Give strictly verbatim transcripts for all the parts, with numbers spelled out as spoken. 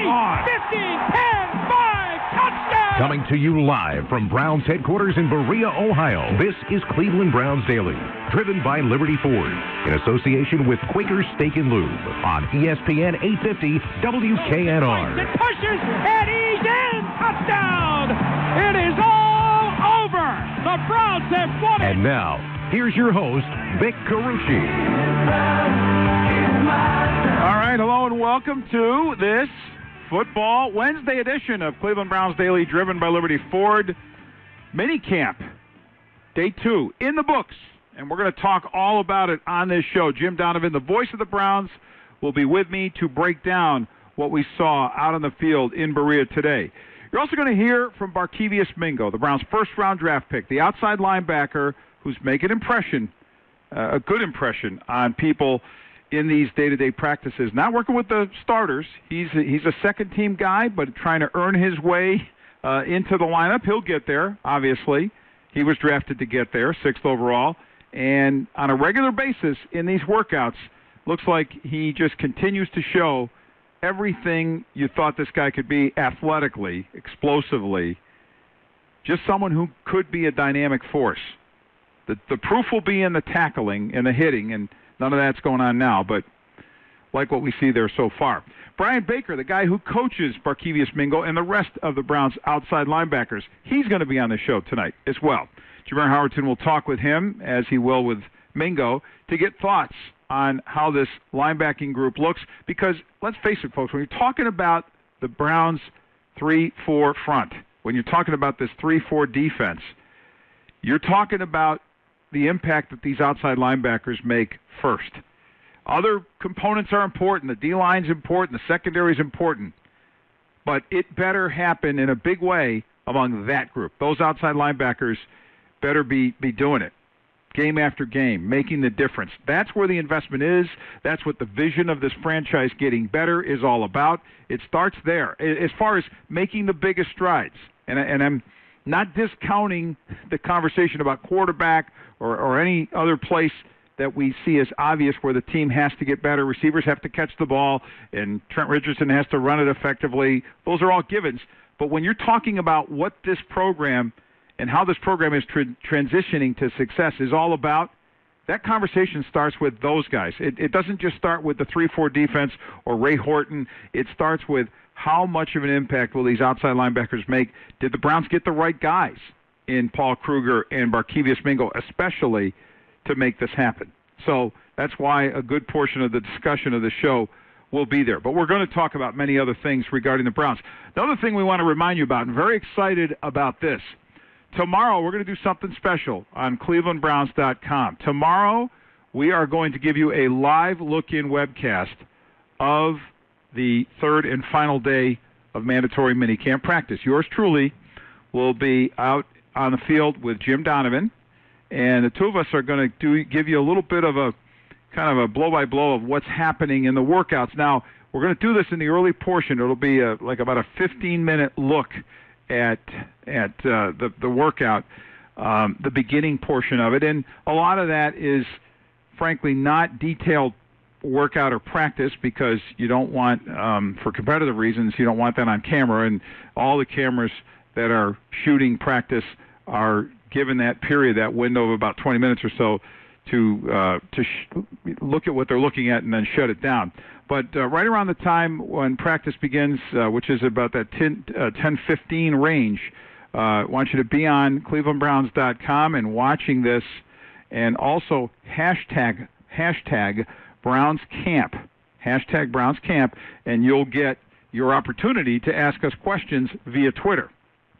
fifteen, ten, five, touchdown! Coming to you live from Browns headquarters in Berea, Ohio, this is Cleveland Browns Daily, driven by Liberty Ford, in association with Quaker Steak and Lube, on E S P N eight fifty W K N R. It pushes, and he's in! Touchdown! It is all over! The Browns have won it! And now, here's your host, Vic Carucci. All right, hello and welcome to this Football Wednesday edition of Cleveland Browns Daily, driven by Liberty Ford. Minicamp, day two, in the books. And we're going to talk all about it on this show. Jim Donovan, the voice of the Browns, will be with me to break down what we saw out on the field in Berea today. You're also going to hear from Barkevious Mingo, the Browns' first-round draft pick, the outside linebacker who's making an impression, uh, a good impression on people in these day-to-day practices. Not working with the starters. He's a, he's a second-team guy, but trying to earn his way uh, into the lineup. He'll get there, obviously. He was drafted to get there, sixth overall. And on a regular basis in these workouts, looks like he just continues to show everything you thought this guy could be athletically, explosively. Just someone who could be a dynamic force. The, the proof will be in the tackling and the hitting, and none of that's going on now, but like what we see there so far. Brian Baker, the guy who coaches Barkevious Mingo and the rest of the Browns' outside linebackers, he's going to be on the show tonight as well. Jameer Howerton will talk with him, as he will with Mingo, to get thoughts on how this linebacking group looks. Because, let's face it, folks, when you're talking about the Browns' three four front, when you're talking about this three four defense, you're talking about the impact that these outside linebackers make first. Other components are important. The D-line's important. The secondary's important. But it better happen in a big way among that group. Those outside linebackers better be, be doing it game after game, making the difference. That's where the investment is. That's what the vision of this franchise getting better is all about. It starts there. As far as making the biggest strides, and, and I'm not discounting the conversation about quarterback or, or any other place that we see as obvious where the team has to get better. Receivers have to catch the ball, and Trent Richardson has to run it effectively. Those are all givens. But when you're talking about what this program and how this program is tra- transitioning to success is all about, that conversation starts with those guys. It, it doesn't just start with the three four defense or Ray Horton. It starts with how much of an impact will these outside linebackers make? Did the Browns get the right guys in Paul Kruger and Barkevious Mingo, especially to make this happen? So that's why a good portion of the discussion of the show will be there. But we're going to talk about many other things regarding the Browns. Another thing we want to remind you about, and very excited about this, tomorrow we're going to do something special on cleveland browns dot com. Tomorrow we are going to give you a live look-in webcast of the third and final day of mandatory minicamp practice. Yours truly will be out on the field with Jim Donovan, and the two of us are going to do give you a little bit of a kind of a blow-by-blow of what's happening in the workouts. Now, we're going to do this in the early portion. It'll be a, like about a fifteen-minute look at at uh, the, the workout, um, the beginning portion of it, and a lot of that is, frankly, not detailed workout or practice because you don't want, um, for competitive reasons, you don't want that on camera, and all the cameras that are shooting practice are given that period, that window of about twenty minutes or so to uh, to sh- look at what they're looking at and then shut it down. But uh, right around the time when practice begins, uh, which is about that ten fifteen range, uh, I want you to be on cleveland browns dot com and watching this, and also hashtag hashtag Browns Camp, hashtag Browns Camp, and you'll get your opportunity to ask us questions via Twitter,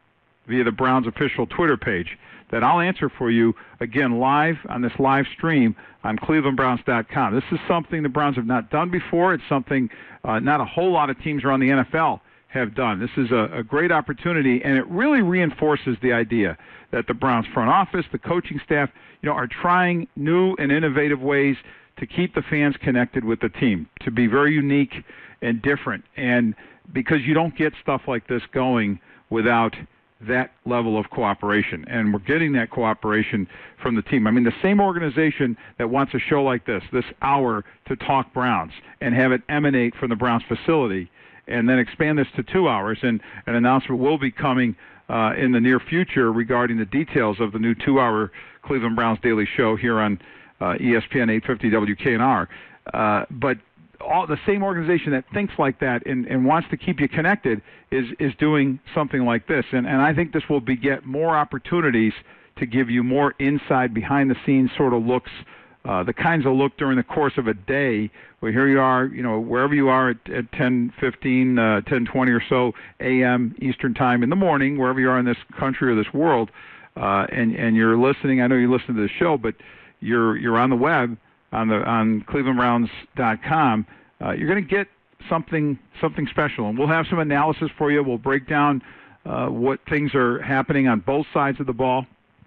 via the Browns official Twitter page, that I'll answer for you, again, live on this live stream on cleveland browns dot com. This is something the Browns have not done before. It's something uh, not a whole lot of teams around the N F L have done. This is a, a great opportunity, and it really reinforces the idea that the Browns front office, the coaching staff, you know, are trying new and innovative ways to keep the fans connected with the team, to be very unique and different. And because you don't get stuff like this going without that level of cooperation, and we're getting that cooperation from the team. I mean, the same organization that wants a show like this, this hour to talk Browns, and have it emanate from the Browns facility, and then expand this to two hours. And an announcement will be coming uh, in the near future regarding the details of the new two-hour Cleveland Browns Daily Show here on uh, E S P N eight fifty W K N R. Uh, but all the same organization that thinks like that and, and wants to keep you connected is is doing something like this. And, and I think this will beget more opportunities to give you more inside, behind-the-scenes sort of looks, uh, the kinds of look during the course of a day where here you are, you know, wherever you are at, at ten fifteen, uh, ten twenty or so a m Eastern Time in the morning, wherever you are in this country or this world, uh, and, and you're listening. I know you listen to the show, but you're you're on the web, on the on cleveland browns dot com. Uh, you're going to get something something special, and we'll have some analysis for you. We'll break down uh, what things are happening on both sides of the ball,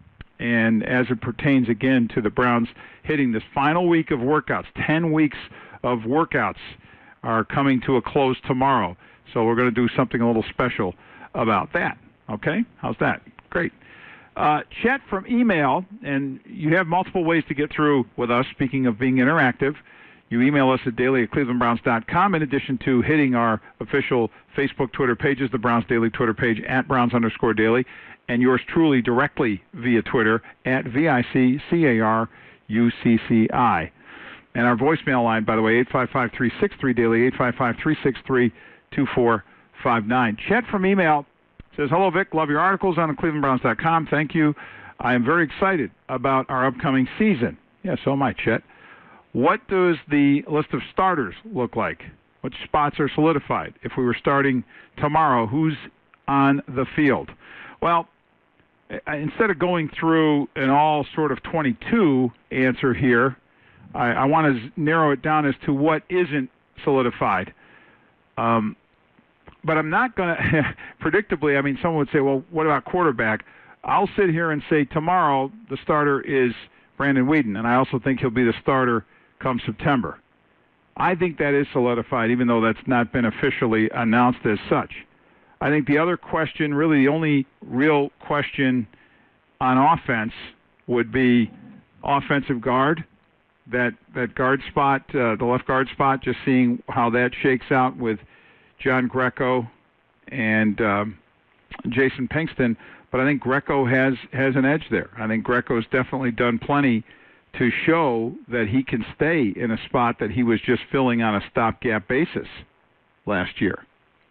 and as it pertains again to the Browns hitting this final week of workouts. Ten weeks of workouts are coming to a close tomorrow, so we're going to do something a little special about that. Okay, how's that? Great. Uh, chat from email, and you have multiple ways to get through with us. Speaking of being interactive, you email us at daily at cleveland browns dot com, in addition to hitting our official Facebook, Twitter pages, the Browns Daily Twitter page, at Browns underscore daily, and yours truly directly via Twitter, at V I C C A R U C C I. And our voicemail line, by the way, eight five five, three six three, daily, eight five five, three six three, two four five nine. Chat from email says, hello, Vic. Love your articles on cleveland browns dot com. Thank you. I am very excited about our upcoming season. Yeah, so am I, Chet. What does the list of starters look like? Which spots are solidified? If we were starting tomorrow, who's on the field? Well, instead of going through an all sort of twenty-two answer here, I, I want to narrow it down as to what isn't solidified. Um, but I'm not going to, predictably, I mean, someone would say, well, what about quarterback? I'll sit here and say tomorrow the starter is Brandon Weeden, and I also think he'll be the starter come September. I think that is solidified, even though that's not been officially announced as such. I think the other question, really the only real question on offense, would be offensive guard. That that guard spot, uh, the left guard spot, just seeing how that shakes out with John Greco and um, Jason Pinkston. But I think Greco has, has an edge there. I think Greco's definitely done plenty to show that he can stay in a spot that he was just filling on a stopgap basis last year.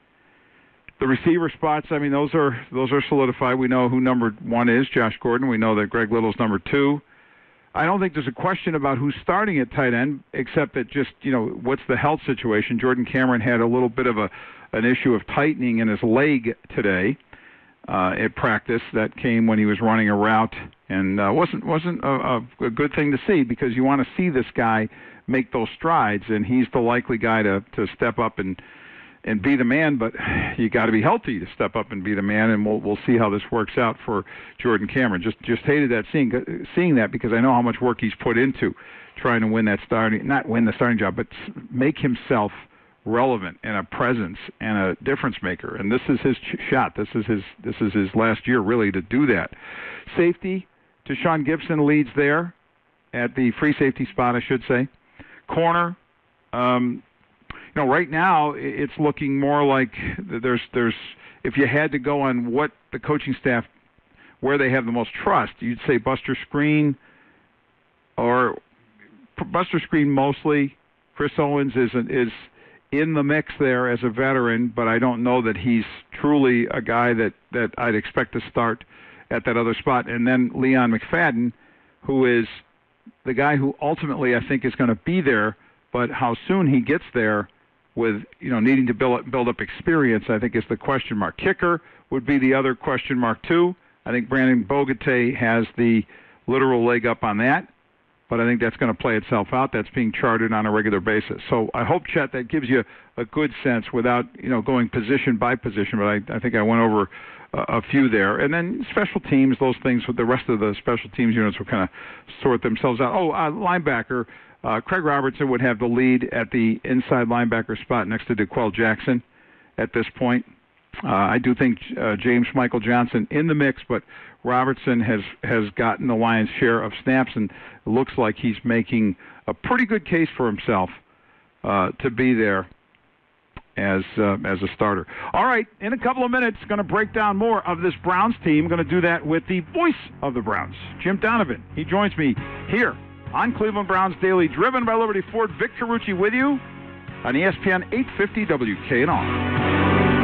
The receiver spots, I mean, those are those are solidified. We know who number one is, Josh Gordon. We know that Greg Little's number two. I don't think there's a question about who's starting at tight end, except that just, you know, what's the health situation. Jordan Cameron had a little bit of a an issue of tightening in his leg today uh, at practice. That came when he was running a route, and uh, wasn't wasn't a, a good thing to see, because you want to see this guy make those strides, and he's the likely guy to, to step up and and be the man, but you got to be healthy to step up and be the man, and we'll we'll see how this works out for Jordan Cameron. Just just hated that seeing seeing that, because I know how much work he's put into trying to win that starting, not win the starting job, but make himself relevant and a presence and a difference maker. And this is his ch- shot. This is his this is his last year really to do that. Safety, Tashawn Gibson leads there at the free safety spot, I should say. Corner. Um, You know, right now it's looking more like there's there's if you had to go on what the coaching staff, where they have the most trust, you'd say Buster Skrine, or Buster Skrine mostly. Chris Owens is is in the mix there as a veteran, but I don't know that he's truly a guy that, that I'd expect to start at that other spot. And then Leon McFadden, who is the guy who ultimately I think is going to be there, but how soon he gets there, with, you know, needing to build build up experience, I think is the question mark. Kicker would be the other question mark too. I think Brandon Bogatay has the literal leg up on that, but I think that's going to play itself out. That's being charted on a regular basis. So I hope, Chet, that gives you a good sense without, you know, going position by position. But I, I think I went over a, a few there. And then special teams, those things with the rest of the special teams units will kind of sort themselves out. Oh, uh, linebacker. Uh, Craig Robertson would have the lead at the inside linebacker spot next to DeQuell Jackson at this point. Uh, I do think uh, James Michael Johnson in the mix, but Robertson has, has gotten the lion's share of snaps, and it looks like he's making a pretty good case for himself uh, to be there. as uh, as a starter. All right, in a couple of minutes, going to break down more of this Browns team. Going to do that with the voice of the Browns, Jim Donovan. He joins me here on Cleveland Browns Daily, driven by Liberty Ford. Vic Carucci with you on E S P N eight fifty W K N R.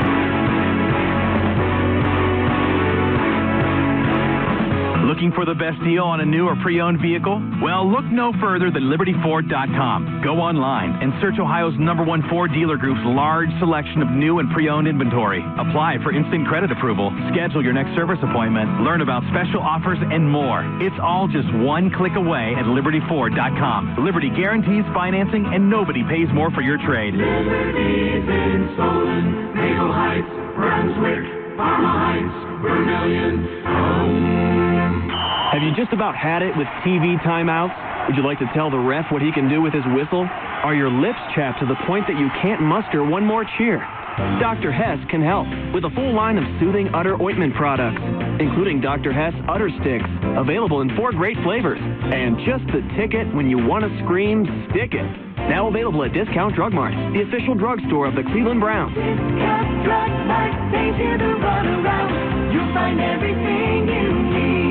Looking for the best deal on a new or pre-owned vehicle? Well, look no further than Liberty Ford dot com. Go online and search Ohio's number one Ford dealer group's large selection of new and pre-owned inventory. Apply for instant credit approval, schedule your next service appointment, learn about special offers, and more. It's all just one click away at Liberty Ford dot com. Liberty guarantees financing, and nobody pays more for your trade. Liberty's in Solon, Maple Heights, Brunswick, Parma Heights, Vermillion, home. Have you just about had it with T V timeouts? Would you like to tell the ref what he can do with his whistle? Are your lips chapped to the point that you can't muster one more cheer? Doctor Hess can help with a full line of soothing udder ointment products, including Doctor Hess Udder Sticks, available in four great flavors. And just the ticket when you want to scream, stick it. Now available at Discount Drug Mart, the official drugstore of the Cleveland Browns. Discount Drug Mart, saves you the runaround. You'll find everything you need.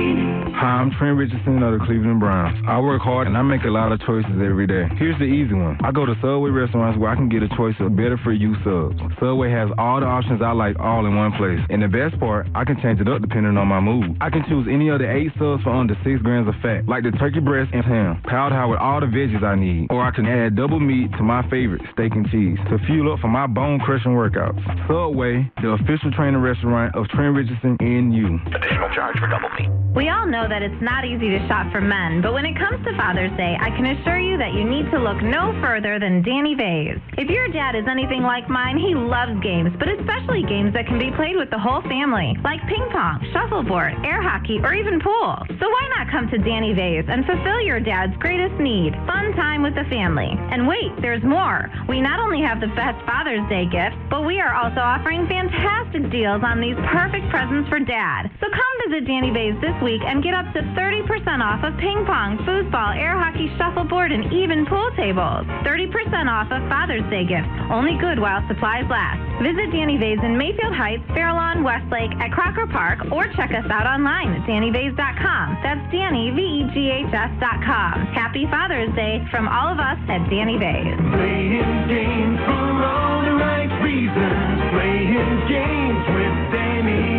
Hi, I'm Trent Richardson of the Cleveland Browns. I work hard and I make a lot of choices every day. Here's the easy one. I go to Subway restaurants where I can get a choice of better-for-you subs. Subway has all the options I like all in one place. And the best part, I can change it up depending on my mood. I can choose any of the eight subs for under six grams of fat, like the turkey breast and ham, piled high with all the veggies I need. Or I can add double meat to my favorite, steak and cheese, to fuel up for my bone-crushing workouts. Subway, the official training restaurant of Trent Richardson and you. Additional charge for double meat. We all know that it's not easy to shop for men, but when it comes to Father's Day, I can assure you that you need to look no further than Danny Vase. If your dad is anything like mine, he loves games, but especially games that can be played with the whole family, like ping pong, shuffleboard, air hockey, or even pool. So why not come to Danny Vase and fulfill your dad's greatest need, fun time with the family? And wait, there's more. We not only have the best Father's Day gifts, but we are also offering fantastic deals on these perfect presents for dad. So come visit Danny Vase this week and get up to thirty percent off of ping pong, foosball, air hockey, shuffleboard, and even pool tables. thirty percent off of Father's Day gifts, only good while supplies last. Visit Danny Vase in Mayfield Heights, Fairlawn, Westlake, at Crocker Park, or check us out online at Danny Vase dot com. That's Danny, V E G H S dot com. Happy Father's Day from all of us at Danny Vase. Playing games for all the right reasons. Playing games with Danny.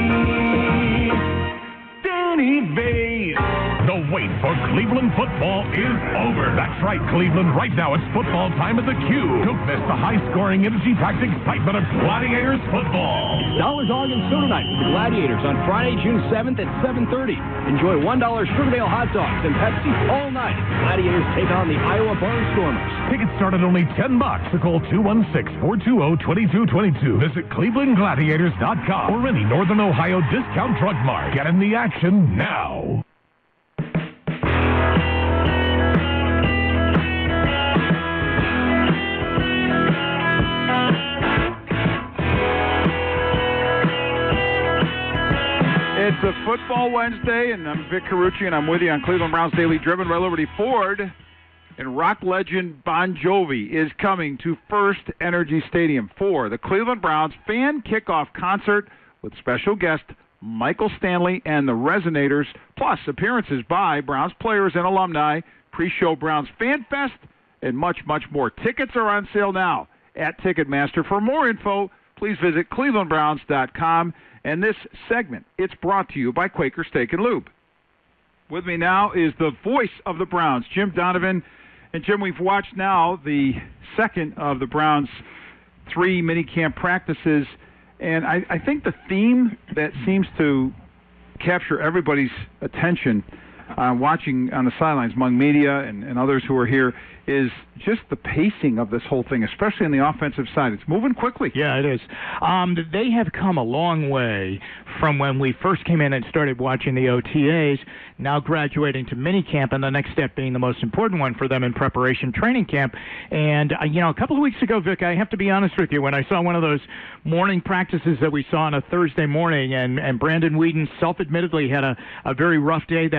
Danny Vase. The wait for Cleveland football is over. That's right, Cleveland. Right now it's football time at the Q. Don't miss the high-scoring, energy-packed excitement of Gladiators football. Dollar Dog and Soda Night for the Gladiators on Friday, June seventh at seven thirty. Enjoy one dollar Sugardale hot dogs and Pepsi all night. Gladiators take on the Iowa Barnstormers. Tickets start at only ten bucks. So call two one six, four two zero, two two two two. Visit Cleveland Gladiators dot com or any Northern Ohio discount drug mart. Get in the action now. It's a football Wednesday, and I'm Vic Carucci, and I'm with you on Cleveland Browns Daily, driven by Liberty Ford. And rock legend Bon Jovi is coming to First Energy Stadium for the Cleveland Browns fan kickoff concert with special guest Michael Stanley and the Resonators, plus appearances by Browns players and alumni, pre-show Browns Fan Fest, and much, much more. Tickets are on sale now at Ticketmaster. For more info, please visit Cleveland Browns dot com. And this segment, it's brought to you by Quaker Steak and Lube. With me now is the voice of the Browns, Jim Donovan. And, Jim, we've watched now the second of the Browns' three minicamp practices. And I, I think the theme that seems to capture everybody's attention uh, watching on the sidelines among media and, and others who are here is just the pacing of this whole thing, especially on the offensive side. It's moving quickly. Yeah, it is. Um, they have come a long way from when we first came in and started watching the O T As, now graduating to minicamp, and the next step being the most important one for them in preparation, training camp. And, uh, you know, a couple of weeks ago, Vic, I have to be honest with you, when I saw one of those morning practices that we saw on a Thursday morning, and, and Brandon Weeden self-admittedly had a, a very rough day that day,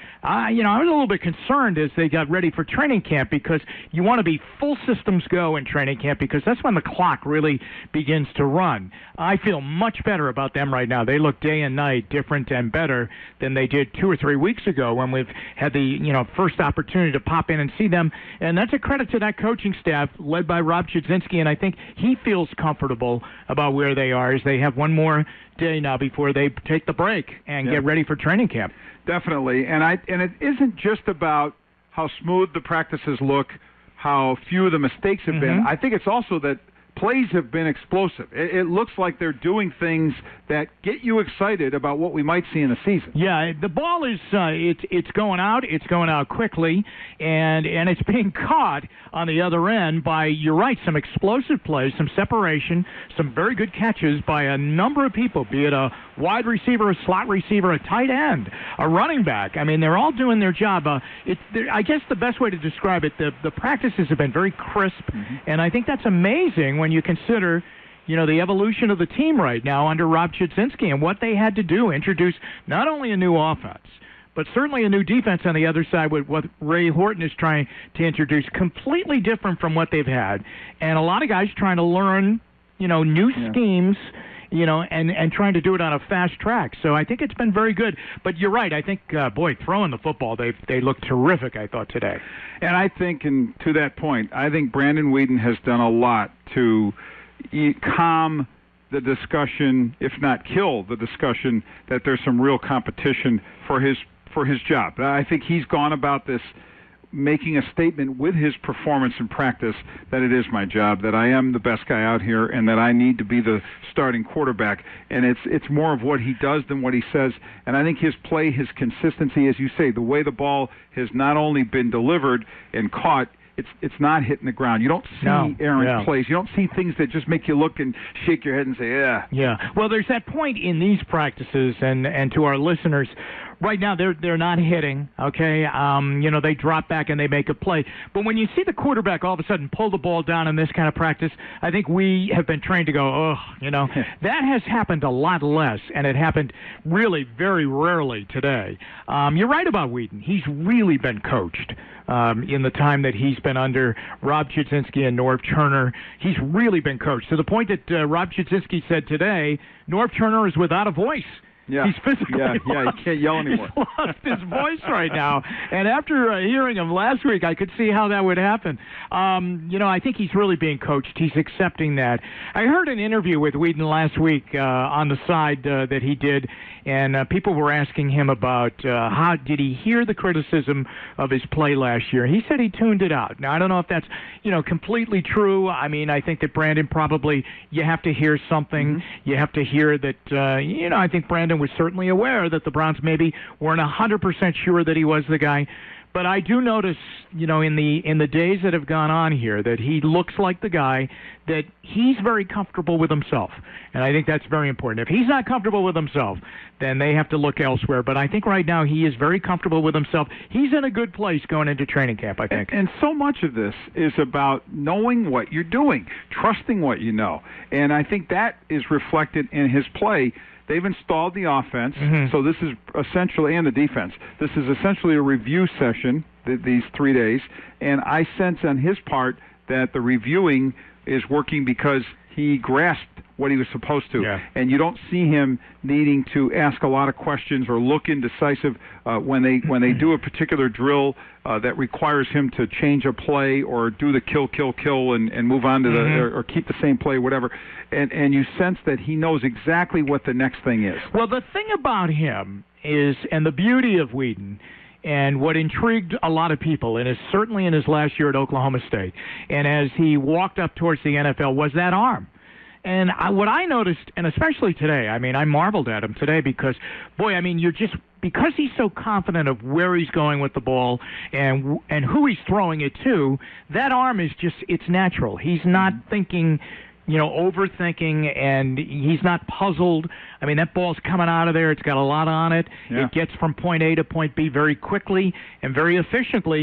I, you know, I was a little bit concerned as they got ready for training camp because you want to be full systems go in training camp because that's when the clock really begins to run. I feel much better about them right now. They look day and night different and better than they did two or three weeks ago when we've had the, you know, first opportunity to pop in and see them. And that's a credit to that coaching staff led by Rob Chudzinski, and I think he feels comfortable about where they are as they have one more day now before they take the break and yeah. get ready for training camp. Definitely, and I and it isn't just about how smooth the practices look, how few of the mistakes have mm-hmm. been. I think it's also that plays have been explosive. It, it looks like they're doing things that get you excited about what we might see in the season. Yeah, the ball is uh, it's it's going out. It's going out quickly, and and it's being caught on the other end by, you're right, some explosive plays, some separation, some very good catches by a number of people, be it a wide receiver, a slot receiver, a tight end, a running back. I mean, they're all doing their job. Uh, it, I guess the best way to describe it, the, the practices have been very crisp, mm-hmm. and I think that's amazing when you consider, you know, the evolution of the team right now under Rob Chudzinski and what they had to do, introduce not only a new offense, but certainly a new defense on the other side with what Ray Horton is trying to introduce, completely different from what they've had. And a lot of guys trying to learn, you know, new yeah. schemes, you know, and, and trying to do it on a fast track. So I think it's been very good. But you're right. I think, uh, boy, throwing the football, they they look terrific, I thought, today. And I think, and to that point, I think Brandon Weeden has done a lot to e- calm the discussion, if not kill the discussion, that there's some real competition for his for his job. I think he's gone about this making a statement with his performance in practice that it is my job, that I am the best guy out here, and that I need to be the starting quarterback. And it's it's more of what he does than what he says. And I think his play, his consistency, as you say, the way the ball has not only been delivered and caught, it's it's not hitting the ground. You don't see no, errant yeah. plays. You don't see things that just make you look and shake your head and say, yeah. Yeah. Well, there's that point in these practices, and, and to our listeners, right now they're they're not hitting, okay? Um, you know, they drop back and they make a play. But when you see the quarterback all of a sudden pull the ball down in this kind of practice, I think we have been trained to go, oh, you know. That has happened a lot less, and it happened really very rarely today. Um, you're right about Weeden. He's really been coached. Um, in the time that he's been under Rob Chudzinski and Norv Turner. He's really been coached to the point that uh, Rob Chudzinski said today, Norv Turner is without a voice. Yeah. He's physically yeah, yeah, lost. He can't yell anymore. He's lost his voice right now. And after uh, hearing him last week, I could see how that would happen. Um, you know, I think he's really being coached. He's accepting that. I heard an interview with Weeden last week uh, on the side uh, that he did, and uh, people were asking him about uh, how did he hear the criticism of his play last year. He said he tuned it out. Now, I don't know if that's, you know, completely true. I mean, I think that Brandon probably, you have to hear something. Mm-hmm. You have to hear that, uh, you know, I think Brandon was certainly aware that the Browns maybe weren't one hundred percent sure that he was the guy. But I do notice, you know, in the in the days that have gone on here, that he looks like the guy that he's very comfortable with himself. And I think that's very important. If he's not comfortable with himself, then they have to look elsewhere. But I think right now he is very comfortable with himself. He's in a good place going into training camp, I think. And, and so much of this is about knowing what you're doing, trusting what you know. And I think that is reflected in his play. They've installed the offense, mm-hmm. so this is essentially, and the defense. This is essentially a review session, th- these three days, and I sense on his part that the reviewing is working because he grasped what he was supposed to. Yeah. And you don't see him needing to ask a lot of questions or look indecisive uh, when they when they do a particular drill uh, that requires him to change a play or do the kill, kill, kill and, and move on to mm-hmm. the or, or keep the same play, whatever. And and you sense that he knows exactly what the next thing is. Well, the thing about him is, and the beauty of Weeden, and what intrigued a lot of people, and is certainly in his last year at Oklahoma State, and as he walked up towards the N F L, was that arm. And I, what I noticed, and especially today, I mean, I marveled at him today because, boy, I mean, you're just, because he's so confident of where he's going with the ball and and who he's throwing it to, that arm is just, it's natural. He's not thinking, you know, overthinking, and he's not puzzled. I mean, that ball's coming out of there. It's got a lot on it. Yeah. It gets from point A to point B very quickly and very efficiently.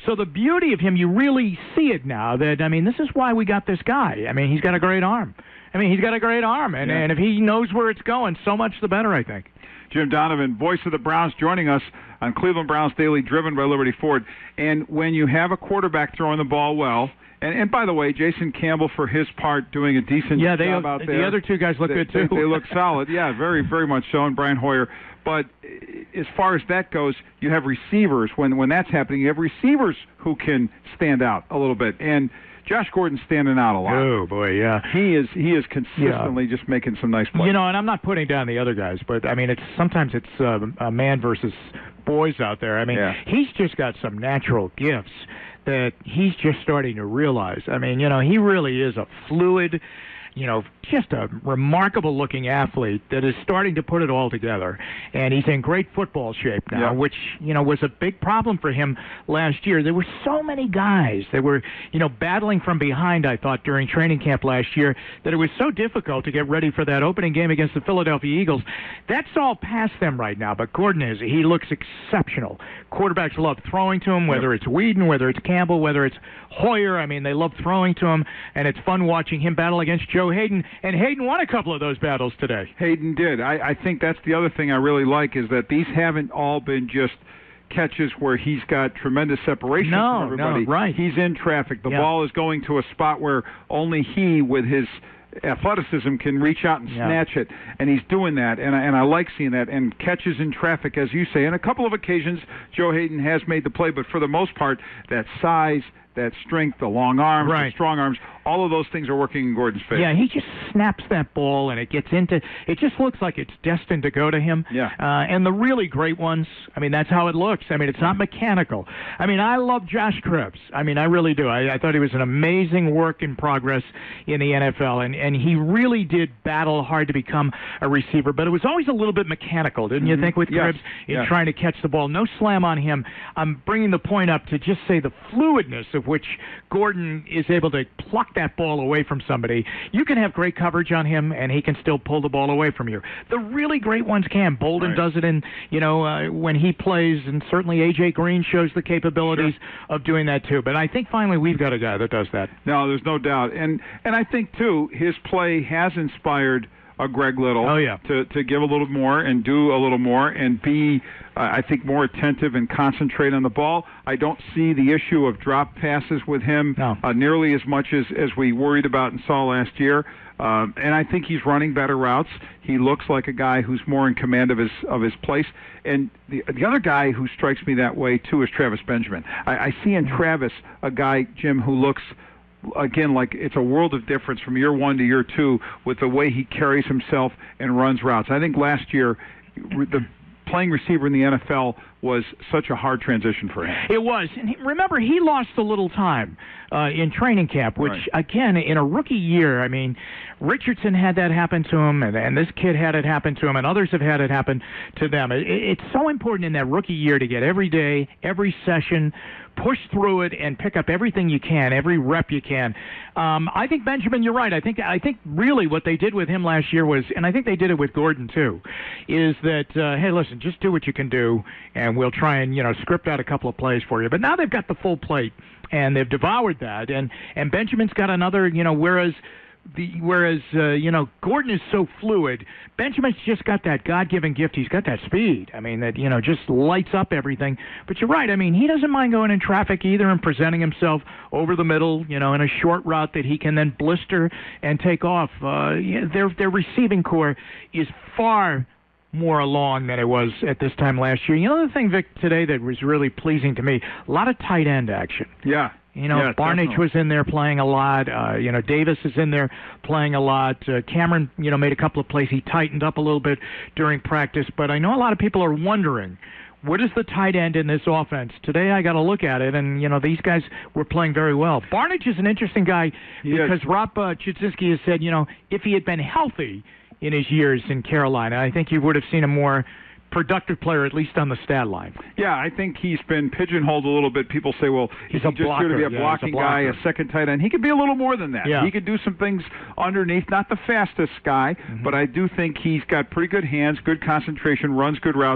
So the beauty of him, you really see it now that, I mean, this is why we got this guy. I mean, he's got a great arm. I mean, he's got a great arm, and, yeah. and if he knows where it's going, so much the better, I think. Jim Donovan, voice of the Browns, joining us on Cleveland Browns Daily, driven by Liberty Ford. And when you have a quarterback throwing the ball well, and, and by the way, Jason Campbell, for his part, doing a decent yeah, they, job out there. The other two guys look they, good, too. They, they look solid. Yeah, very, very much so, and Brian Hoyer. But as far as that goes, you have receivers. When, when that's happening, you have receivers who can stand out a little bit. And Josh Gordon's standing out a lot. Oh, boy, yeah. He is he is consistently yeah. just making some nice plays. You know, and I'm not putting down the other guys, but, I mean, it's sometimes it's uh, a man versus boys out there. I mean, yeah. he's just got some natural gifts that he's just starting to realize. I mean, you know, he really is a fluid, you know, just a remarkable-looking athlete that is starting to put it all together. And he's in great football shape now, yeah. which, you know, was a big problem for him last year. There were so many guys that were, you know, battling from behind, I thought, during training camp last year, that it was so difficult to get ready for that opening game against the Philadelphia Eagles. That's all past them right now, but Gordon is. He looks exceptional. Quarterbacks love throwing to him, whether it's Whedon, whether it's Campbell, whether it's Hoyer. I mean, they love throwing to him, and it's fun watching him battle against Joe Hayden, and Hayden won a couple of those battles today. Hayden did. I, I think that's the other thing I really like is that these haven't all been just catches where he's got tremendous separation no, from everybody. No, right. He's in traffic. The yeah. ball is going to a spot where only he, with his athleticism, can reach out and yeah. snatch it, and he's doing that, and I, and I like seeing that, and catches in traffic, as you say. On a couple of occasions, Joe Hayden has made the play, but for the most part, that size, that strength, the long arms, right. the strong arms, all of those things are working in Gordon's favor. Yeah, he just snaps that ball, and it gets into, it just looks like it's destined to go to him. Yeah. Uh, and the really great ones, I mean, that's how it looks. I mean, it's not mechanical. I mean, I love Josh Krebs. I mean, I really do. I, I thought he was an amazing work in progress in the N F L, and, and he really did battle hard to become a receiver, but it was always a little bit mechanical, didn't you think, with yes. Krebs in yes. trying to catch the ball? No slam on him. I'm bringing the point up to just say the fluidness of which Gordon is able to pluck that ball away from somebody. You can have great coverage on him, and he can still pull the ball away from you. The really great ones can. Bolden right. does it in, you know, uh, when he plays, and certainly A J Green shows the capabilities sure. of doing that too. But I think finally we've got a guy that does that. No, there's no doubt. And and I think, too, his play has inspired uh, Greg Little oh, yeah. to, to give a little more and do a little more and be, uh, I think, more attentive and concentrate on the ball. I don't see the issue of drop passes with him no. uh, nearly as much as, as we worried about and saw last year. Um, and I think he's running better routes. He looks like a guy who's more in command of his of his place. And the the other guy who strikes me that way, too, is Travis Benjamin. I, I see in Travis a guy, Jim, who looks, again, like it's a world of difference from year one to year two with the way he carries himself and runs routes. I think last year the playing receiver in the N F L was such a hard transition for him. It was. And he, remember, he lost a little time uh, in training camp, which, right. again, in a rookie year, I mean, Richardson had that happen to him, and, and this kid had it happen to him, and others have had it happen to them. It, it's so important in that rookie year to get every day, every session, push through it and pick up everything you can, every rep you can. Um, I think, Benjamin, you're right. I think I think really what they did with him last year was, and I think they did it with Gordon too, is that, uh, hey, listen, just do what you can do, and we'll try and, you know, script out a couple of plays for you. But now they've got the full plate, and they've devoured that, and, and Benjamin's got another, you know, whereas... The, whereas, uh, you know, Gordon is so fluid, Benjamin's just got that God-given gift. He's got that speed. I mean, that, you know, just lights up everything. But you're right. I mean, he doesn't mind going in traffic either and presenting himself over the middle, you know, in a short route that he can then blister and take off. Uh, their, their receiving core is far more along than it was at this time last year. You know the thing, Vic, today that was really pleasing to me? A lot of tight end action. Yeah. You know, yeah, Barnage definitely. was in there playing a lot. Uh, you know, Davis is in there playing a lot. Uh, Cameron, you know, made a couple of plays. He tightened up a little bit during practice. But I know a lot of people are wondering, what is the tight end in this offense? Today I got to look at it, and, you know, these guys were playing very well. Barnage is an interesting guy he because is. Rob uh, Chudzinski has said, you know, if he had been healthy in his years in Carolina, I think you would have seen a more productive player, at least on the stat line. Yeah, I think he's been pigeonholed a little bit. People say, well, he's is he a just blocker. here to be a Yeah, blocking a guy, a blocker. second tight end? He could be a little more than that. Yeah. He could do some things underneath. Not the fastest guy, mm-hmm. but I do think he's got pretty good hands, good concentration, runs good routes.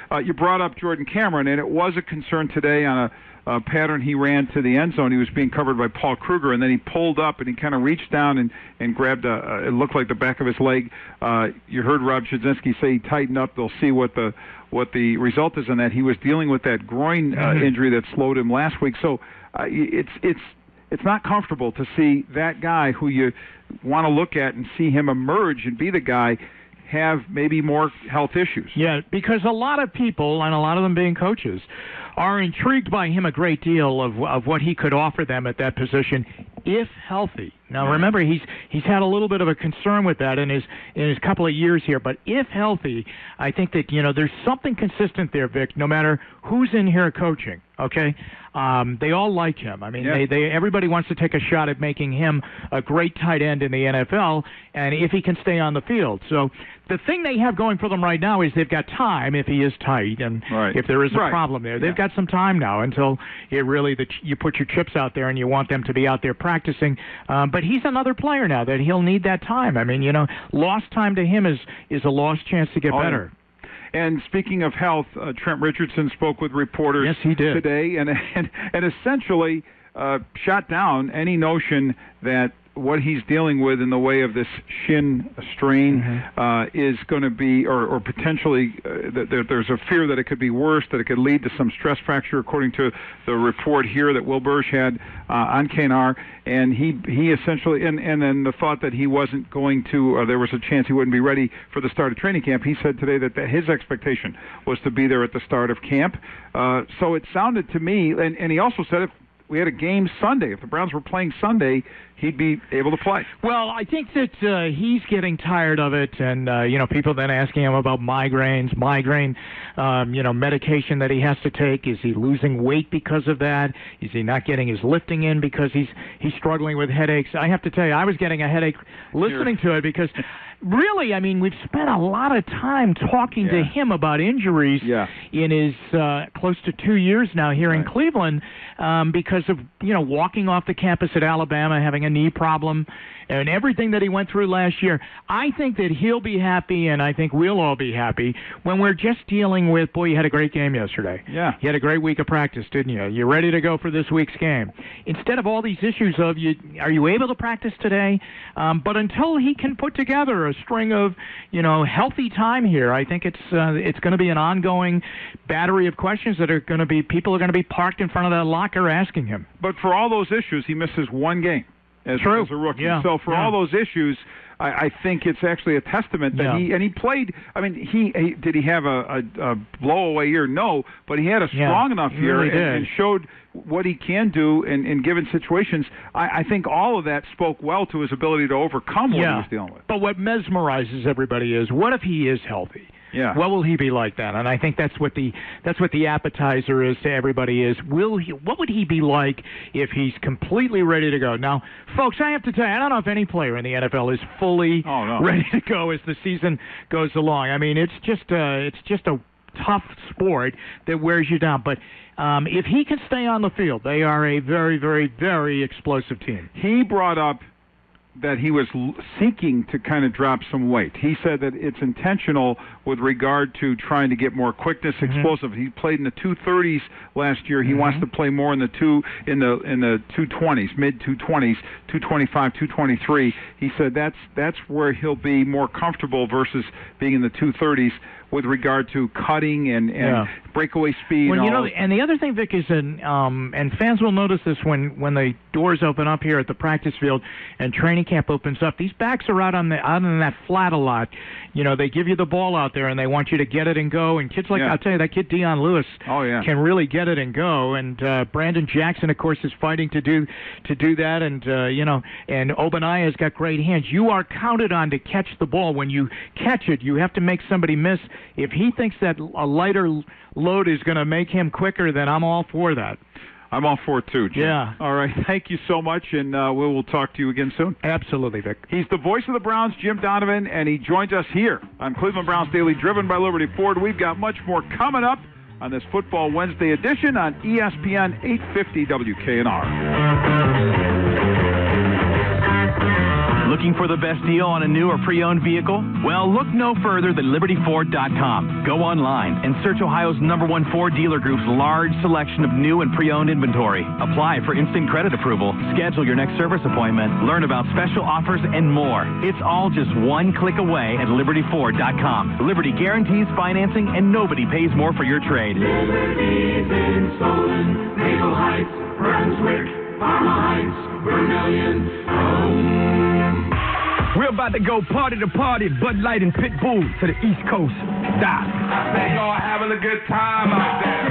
Uh, you brought up Jordan Cameron, and it was a concern today on a Uh, pattern he ran to the end zone. He was being covered by Paul Kruger, and then he pulled up and he kind of reached down and, and grabbed a, a, it looked like the back of his leg. Uh, you heard Rob Chudzinski say he tightened up. They'll see what the what the result is on that. He was dealing with that groin uh, mm-hmm. injury that slowed him last week. So uh, it's it's it's not comfortable to see that guy who you want to look at and see him emerge and be the guy have maybe more health issues. Yeah, because a lot of people, and a lot of them being coaches, are intrigued by him a great deal of of what he could offer them at that position if healthy. Now remember, he's he's had a little bit of a concern with that in his in his couple of years here, but if healthy, I think that, you know, there's something consistent there, Vic, no matter who's in here coaching, okay? Um, they all like him. I mean, yeah. they, they everybody wants to take a shot at making him a great tight end in the N F L, and if he can stay on the field. So the thing they have going for them right now is they've got time if he is tight, and right. if there is a right. problem there. They've yeah. got some time now until it really the, you put your chips out there and you want them to be out there practicing. Um, but he's another player now that he'll need that time. I mean, you know, lost time to him is, is a lost chance to get oh, better. And speaking of health, uh, Trent Richardson spoke with reporters yes, he did. today and, and, and essentially uh, shot down any notion that what he's dealing with in the way of this shin strain mm-hmm. uh, is going to be, or, or potentially, uh, th- there's a fear that it could be worse, that it could lead to some stress fracture, according to the report here that Will Bursch had uh, on K N R. And he he essentially, and, and then the thought that he wasn't going to, or there was a chance he wouldn't be ready for the start of training camp. He said today that the, his expectation was to be there at the start of camp. Uh, so it sounded to me, and, and he also said if we had a game Sunday, if the Browns were playing Sunday, he'd be able to play. Well, I think that uh, he's getting tired of it, and uh, you know, people then asking him about migraines, migraine, um, you know, medication that he has to take. Is he losing weight because of that? Is he not getting his lifting in because he's he's struggling with headaches? I have to tell you, I was getting a headache listening to it because. Really, I mean, we've spent a lot of time talking yeah. to him about injuries yeah. in his uh, close to two years now here right. in Cleveland um, because of, you know, walking off the campus at Alabama, having a knee problem, and everything that he went through last year. I think that he'll be happy, and I think we'll all be happy when we're just dealing with, boy, you had a great game yesterday. Yeah. You had a great week of practice, didn't you? You're ready to go for this week's game. Instead of all these issues of, you, are you able to practice today? Um, but until he can put together a string of, you know, healthy time here, I think it's uh, it's going to be an ongoing battery of questions that are going to be, people are going to be parked in front of that locker asking him. But for all those issues, he misses one game. As, True. as a rookie. Yeah. So for yeah. all those issues, I, I think it's actually a testament that yeah. he, and he played, I mean, he, he did he have a, a, a blow-away year? No, but he had a strong yeah. enough he year really and, did. and showed what he can do in, in given situations. I, I think all of that spoke well to his ability to overcome what yeah. he was dealing with. But what mesmerizes everybody is, what if he is healthy? Yeah. What will he be like then? And I think that's what the that's what the appetizer is to everybody is. Will he? What would he be like if he's completely ready to go? Now, folks, I have to tell you, I don't know if any player in the N F L is fully oh, no. ready to go as the season goes along. I mean, it's just uh, it's just a tough sport that wears you down. But um, if he can stay on the field, they are a very, very, very explosive team. He brought up that he was l- seeking to kind of drop some weight. He said that it's intentional with regard to trying to get more quickness, mm-hmm. explosive. He played in the two thirties last year. He mm-hmm. wants to play more in the two in the in the two twenties, mid two twenties, two twenty-five, two twenty-three. He said that's that's where he'll be more comfortable versus being in the two thirties with regard to cutting and, and yeah. breakaway speed. Well, and you all know, and the other thing, Vic, is, an, um, and fans will notice this when, when the doors open up here at the practice field and training camp opens up. These backs are out on the out on that flat a lot. You know, they give you the ball out there and they want you to get it and go. And kids like yeah. I'll tell you, that kid Dion Lewis oh, yeah. can really get it and go. And uh, Brandon Jackson, of course, is fighting to do to do that. And uh, you know, and Obaniah's got great hands. You are counted on to catch the ball. When you catch it, you have to make somebody miss. If he thinks that a lighter load is going to make him quicker, then I'm all for that. I'm all for it, too, Jim. Yeah. All right. Thank you so much, and uh, we will talk to you again soon. Absolutely, Vic. He's the voice of the Browns, Jim Donovan, and he joins us here on Cleveland Browns Daily, driven by Liberty Ford. We've got much more coming up on this Football Wednesday edition on E S P N eight fifty W K N R. Looking for the best deal on a new or pre-owned vehicle? Well, look no further than Liberty Ford dot com. Go online and search Ohio's number one Ford dealer group's large selection of new and pre-owned inventory. Apply for instant credit approval, schedule your next service appointment, learn about special offers, and more. It's all just one click away at Liberty Ford dot com. Liberty guarantees financing, and nobody pays more for your trade. Liberty's in Solon, Maple Heights, Brunswick, Parma Heights, Vermilion, home. We're about to go party to party, Bud Light and Pitbull to the East Coast. Stop. I think y'all having a good time out there.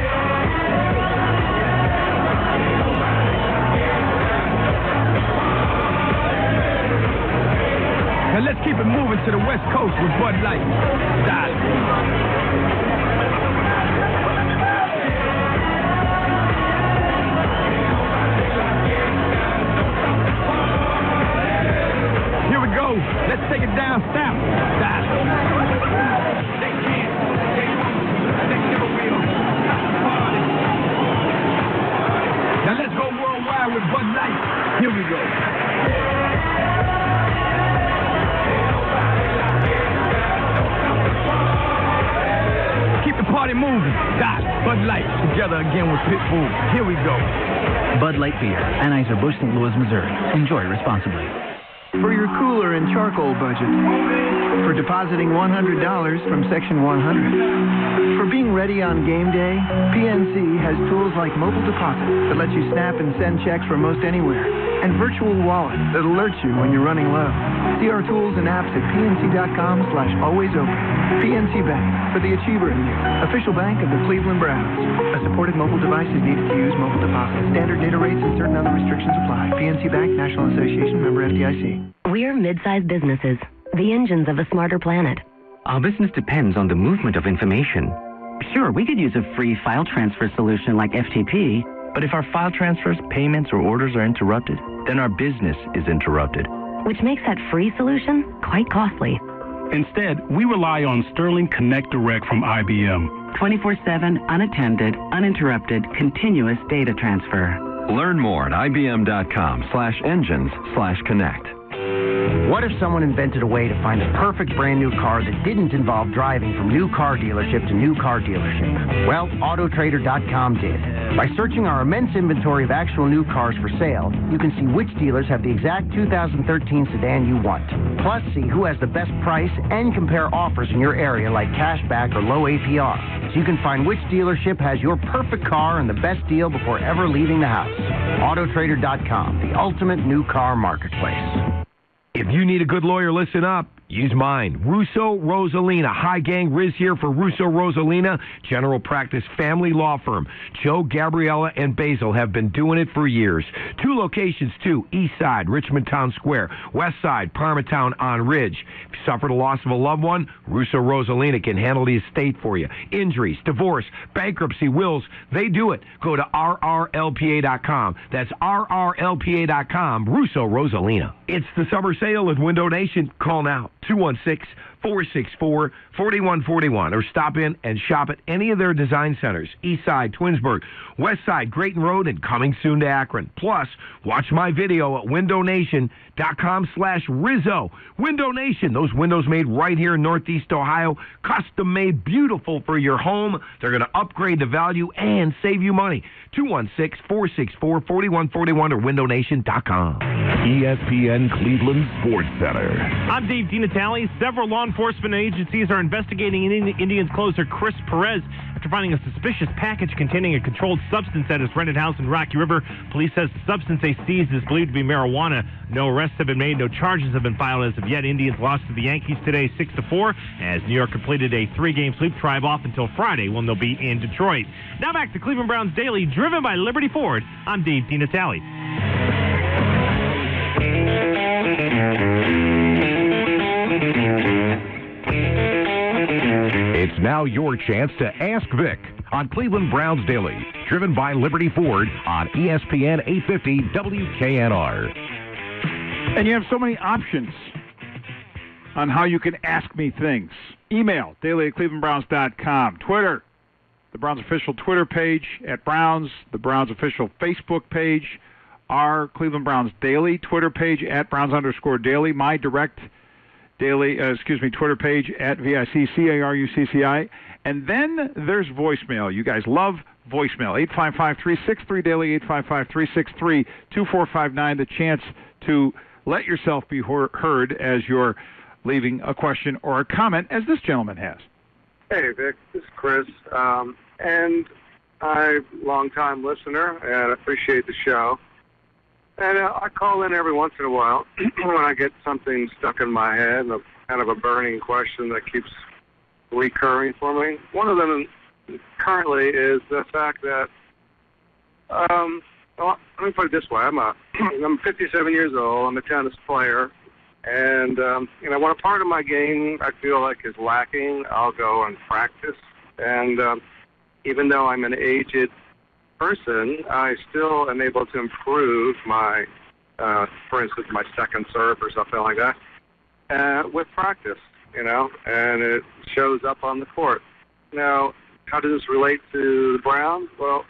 Now let's keep it moving to the West Coast with Bud Light. Stop. Let's take it down south. Now let's go worldwide with Bud Light. Here we go. Keep the party moving. Dot. Bud Light together again with Pitbull. Here we go. Bud Light Beer, Anheuser-Busch, Saint Louis, Missouri. Enjoy responsibly. For your cooler and charcoal budget. For depositing one hundred dollars from Section one hundred. For being ready on game day, P N C has tools like mobile deposit that lets you snap and send checks from most anywhere, and virtual wallet that alerts you when you're running low. See our tools and apps at pnc.com slash always open. P N C Bank, for the achiever in you. Official bank of the Cleveland Browns. A supported mobile device is needed to use mobile deposit. Standard data rates and certain other restrictions apply. P N C Bank, National Association, member F D I C. We're mid-sized businesses, the engines of a smarter planet. Our business depends on the movement of information. Sure, we could use a free file transfer solution like F T P, but if our file transfers, payments, or orders are interrupted, then our business is interrupted. Which makes that free solution quite costly. Instead, we rely on Sterling Connect Direct from I B M. twenty-four seven, unattended, uninterrupted, continuous data transfer. Learn more at ibm.com slash engines slash connect. What if someone invented a way to find a perfect brand new car that didn't involve driving from new car dealership to new car dealership? Well, Auto Trader dot com did. By searching our immense inventory of actual new cars for sale, you can see which dealers have the exact two thousand thirteen sedan you want. Plus, see who has the best price and compare offers in your area like cashback or low A P R. So you can find which dealership has your perfect car and the best deal before ever leaving the house. Auto Trader dot com, the ultimate new car marketplace. If you need a good lawyer, listen up. Use mine. Russo Rosalina. Hi, gang. Riz here for Russo Rosalina, general practice family law firm. Joe, Gabriella, and Basil have been doing it for years. Two locations, too. East Side, Richmond Town Square. West Side, Parmatown on Ridge. If you suffered a loss of a loved one, Russo Rosalina can handle the estate for you. Injuries, divorce, bankruptcy, wills, they do it. Go to R R L P A dot com. That's R R L P A dot com. Russo Rosalina. It's the summer sale at Window Nation. Call now. two one six, four six four, four one four one or stop in and shop at any of their design centers. East Side, Twinsburg, West Side, Grayton Road, and coming soon to Akron. Plus, watch my video at window nation dot com slash Rizzo. Window Nation, those windows made right here in Northeast Ohio, custom made, beautiful for your home. They're going to upgrade the value and save you money. two one six, four six four, four one four one or window nation dot com. E S P N Cleveland Sports Center. I'm Dave DiNatale. Several law enforcement agencies are investigating Indians closer Chris Perez after finding a suspicious package containing a controlled substance at his rented house in Rocky River. Police says the substance they seized is believed to be marijuana. No arrests have been made. No charges have been filed as of yet. Indians lost to the Yankees today six to four as New York completed a three-game sweep. Drive off until Friday when they'll be in Detroit. Now back to Cleveland Browns Daily, driven by Liberty Ford. I'm Dave DiNatale. It's now your chance to Ask Vic on Cleveland Browns Daily, driven by Liberty Ford on E S P N eight fifty W K N R. And you have so many options on how you can ask me things. Email, daily at cleveland browns dot com. Twitter, the Browns official Twitter page at Browns, the Browns official Facebook page. our Cleveland Browns Daily Twitter page at Browns underscore Daily, my direct daily, uh, excuse me, Twitter page at V I C C A R U C C I, and then there's voicemail. You guys love voicemail. eight five five, three six three, Daily, eight five five, three six three, two four five nine, the chance to let yourself be heard as you're leaving a question or a comment, as this gentleman has. Hey, Vic, this is Chris, um, and I'm a long-time listener, and I appreciate the show. And uh, I call in every once in a while when I get something stuck in my head, a kind of a burning question that keeps recurring for me. One of them currently is the fact that, um, well, let me put it this way. I'm, a, I'm fifty-seven years old. I'm a tennis player. And, um, you know, when a part of my game I feel like is lacking, I'll go and practice. And um, even though I'm an aged person, I still am able to improve my, uh, for instance, my second serve or something like that, uh, with practice, you know, and it shows up on the court. Now, how does this relate to the Browns? Well,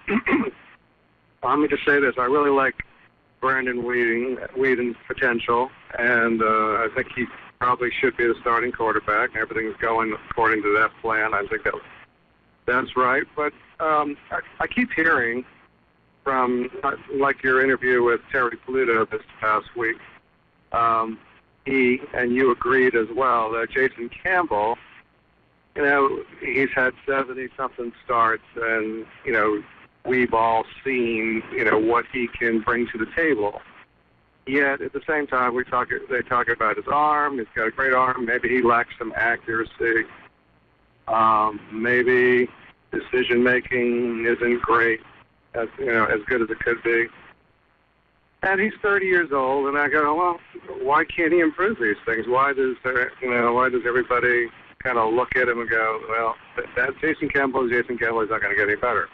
let me just say this. I really like Brandon Weeden, Weeden's potential, and uh, I think he probably should be the starting quarterback. Everything's going according to that plan. I think that that's right. But um, I, I keep hearing from, like your interview with Terry Pluto this past week, um, he and you agreed as well that Jason Campbell, you know, he's had seventy-something starts, and, you know, we've all seen, you know, what he can bring to the table. Yet, at the same time, we talk. They talk about his arm. He's got a great arm. Maybe he lacks some accuracy. Um, maybe decision-making isn't great, as you know, as good as it could be. And he's thirty years old, and I go, well, why can't he improve these things? Why does there, you know, why does everybody kind of look at him and go, well, that, that Jason Campbell is Jason Campbell. He's not going to get any better.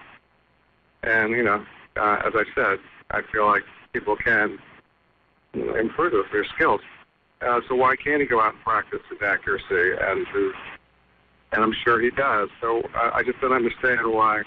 And, you know, uh, as I said, I feel like people can you know, improve their skills. Uh, so why can't he go out and practice his accuracy? And his, and I'm sure he does. So uh, I just don't understand why.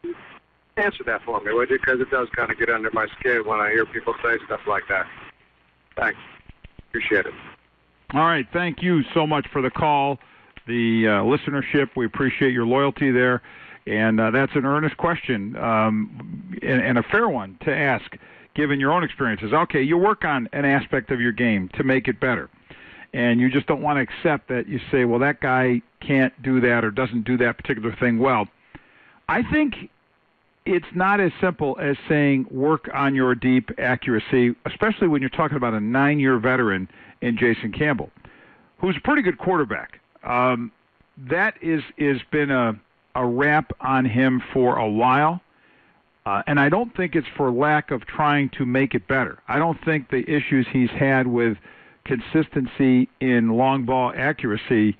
Answer that for me, would you? Because it does kind of get under my skin when I hear people say stuff like that. Thanks. Appreciate it. All right. Thank you so much for the call, the uh, listenership. We appreciate your loyalty there. And uh, that's an earnest question um, and, and a fair one to ask, given your own experiences. Okay, you work on an aspect of your game to make it better, and you just don't want to accept that you say, well, that guy can't do that or doesn't do that particular thing well. I think it's not as simple as saying work on your deep accuracy, especially when you're talking about a nine-year veteran in Jason Campbell, who's a pretty good quarterback. Um, that is is been a a rap on him for a while, uh, and I don't think it's for lack of trying to make it better. I don't think the issues he's had with consistency in long ball accuracy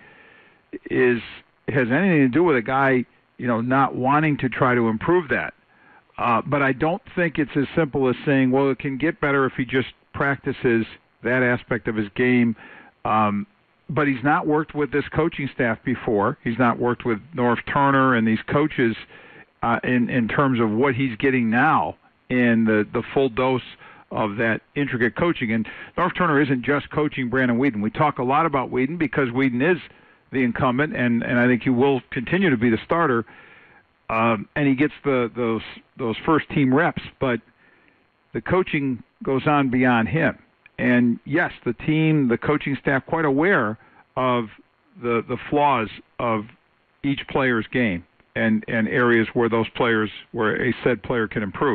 is has anything to do with a guy, you know, not wanting to try to improve that. Uh, but I don't think it's as simple as saying, well, it can get better if he just practices that aspect of his game. Um, But he's not worked with this coaching staff before. He's not worked with Norv Turner and these coaches uh, in, in terms of what he's getting now in the, the full dose of that intricate coaching. And Norv Turner isn't just coaching Brandon Weeden. We talk a lot about Weeden because Weeden is the incumbent, and, and I think he will continue to be the starter. Um, and he gets the those those first-team reps, but the coaching goes on beyond him. And, yes, the team, the coaching staff, quite aware of the the flaws of each player's game and, and areas where those players, where a said player can improve.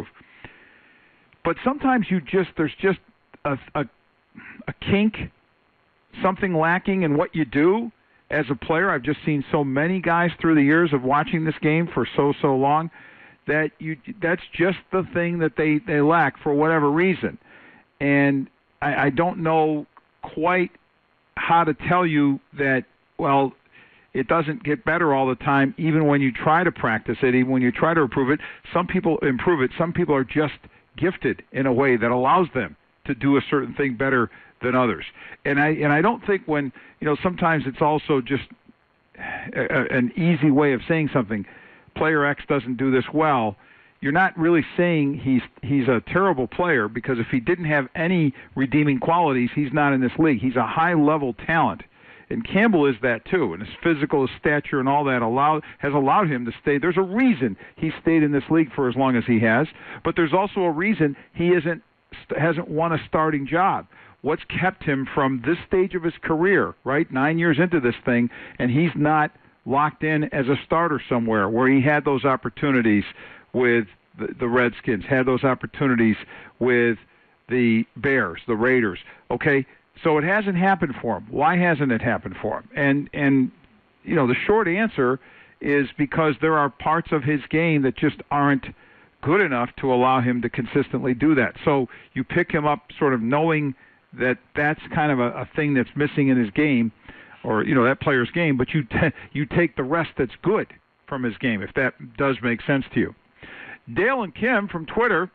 But sometimes you just, there's just a, a, a kink, something lacking in what you do as a player. I've just seen so many guys through the years of watching this game for so, so long that you that's just the thing that they, they lack for whatever reason. And I, I don't know quite how to tell you that, well, it doesn't get better all the time, even when you try to practice it, even when you try to improve it. Some people improve it. Some people are just gifted in a way that allows them to do a certain thing better than others. And I and I don't think when, you know, sometimes it's also just a, an easy way of saying something. Player X doesn't do this well. you're not really saying he's he's a terrible player, because if he didn't have any redeeming qualities, he's not in this league. He's a high-level talent. And Campbell is that too, and his physical, his stature, and all that allow, has allowed him to stay. There's a reason he stayed in this league for as long as he has, but there's also a reason he isn't hasn't won a starting job. What's kept him from this stage of his career, right? Nine years into this thing, and he's not locked in as a starter somewhere where he had those opportunities with the, the Redskins, had those opportunities with the Bears, the Raiders, okay? So it hasn't happened for him. Why hasn't it happened for him? And, and you know, the short answer is because there are parts of his game that just aren't good enough to allow him to consistently do that. So you pick him up sort of knowing that that's kind of a, a thing that's missing in his game, or, you know, that player's game, but you t- you take the rest that's good from his game, if that does make sense to you. Dale and Kim from Twitter,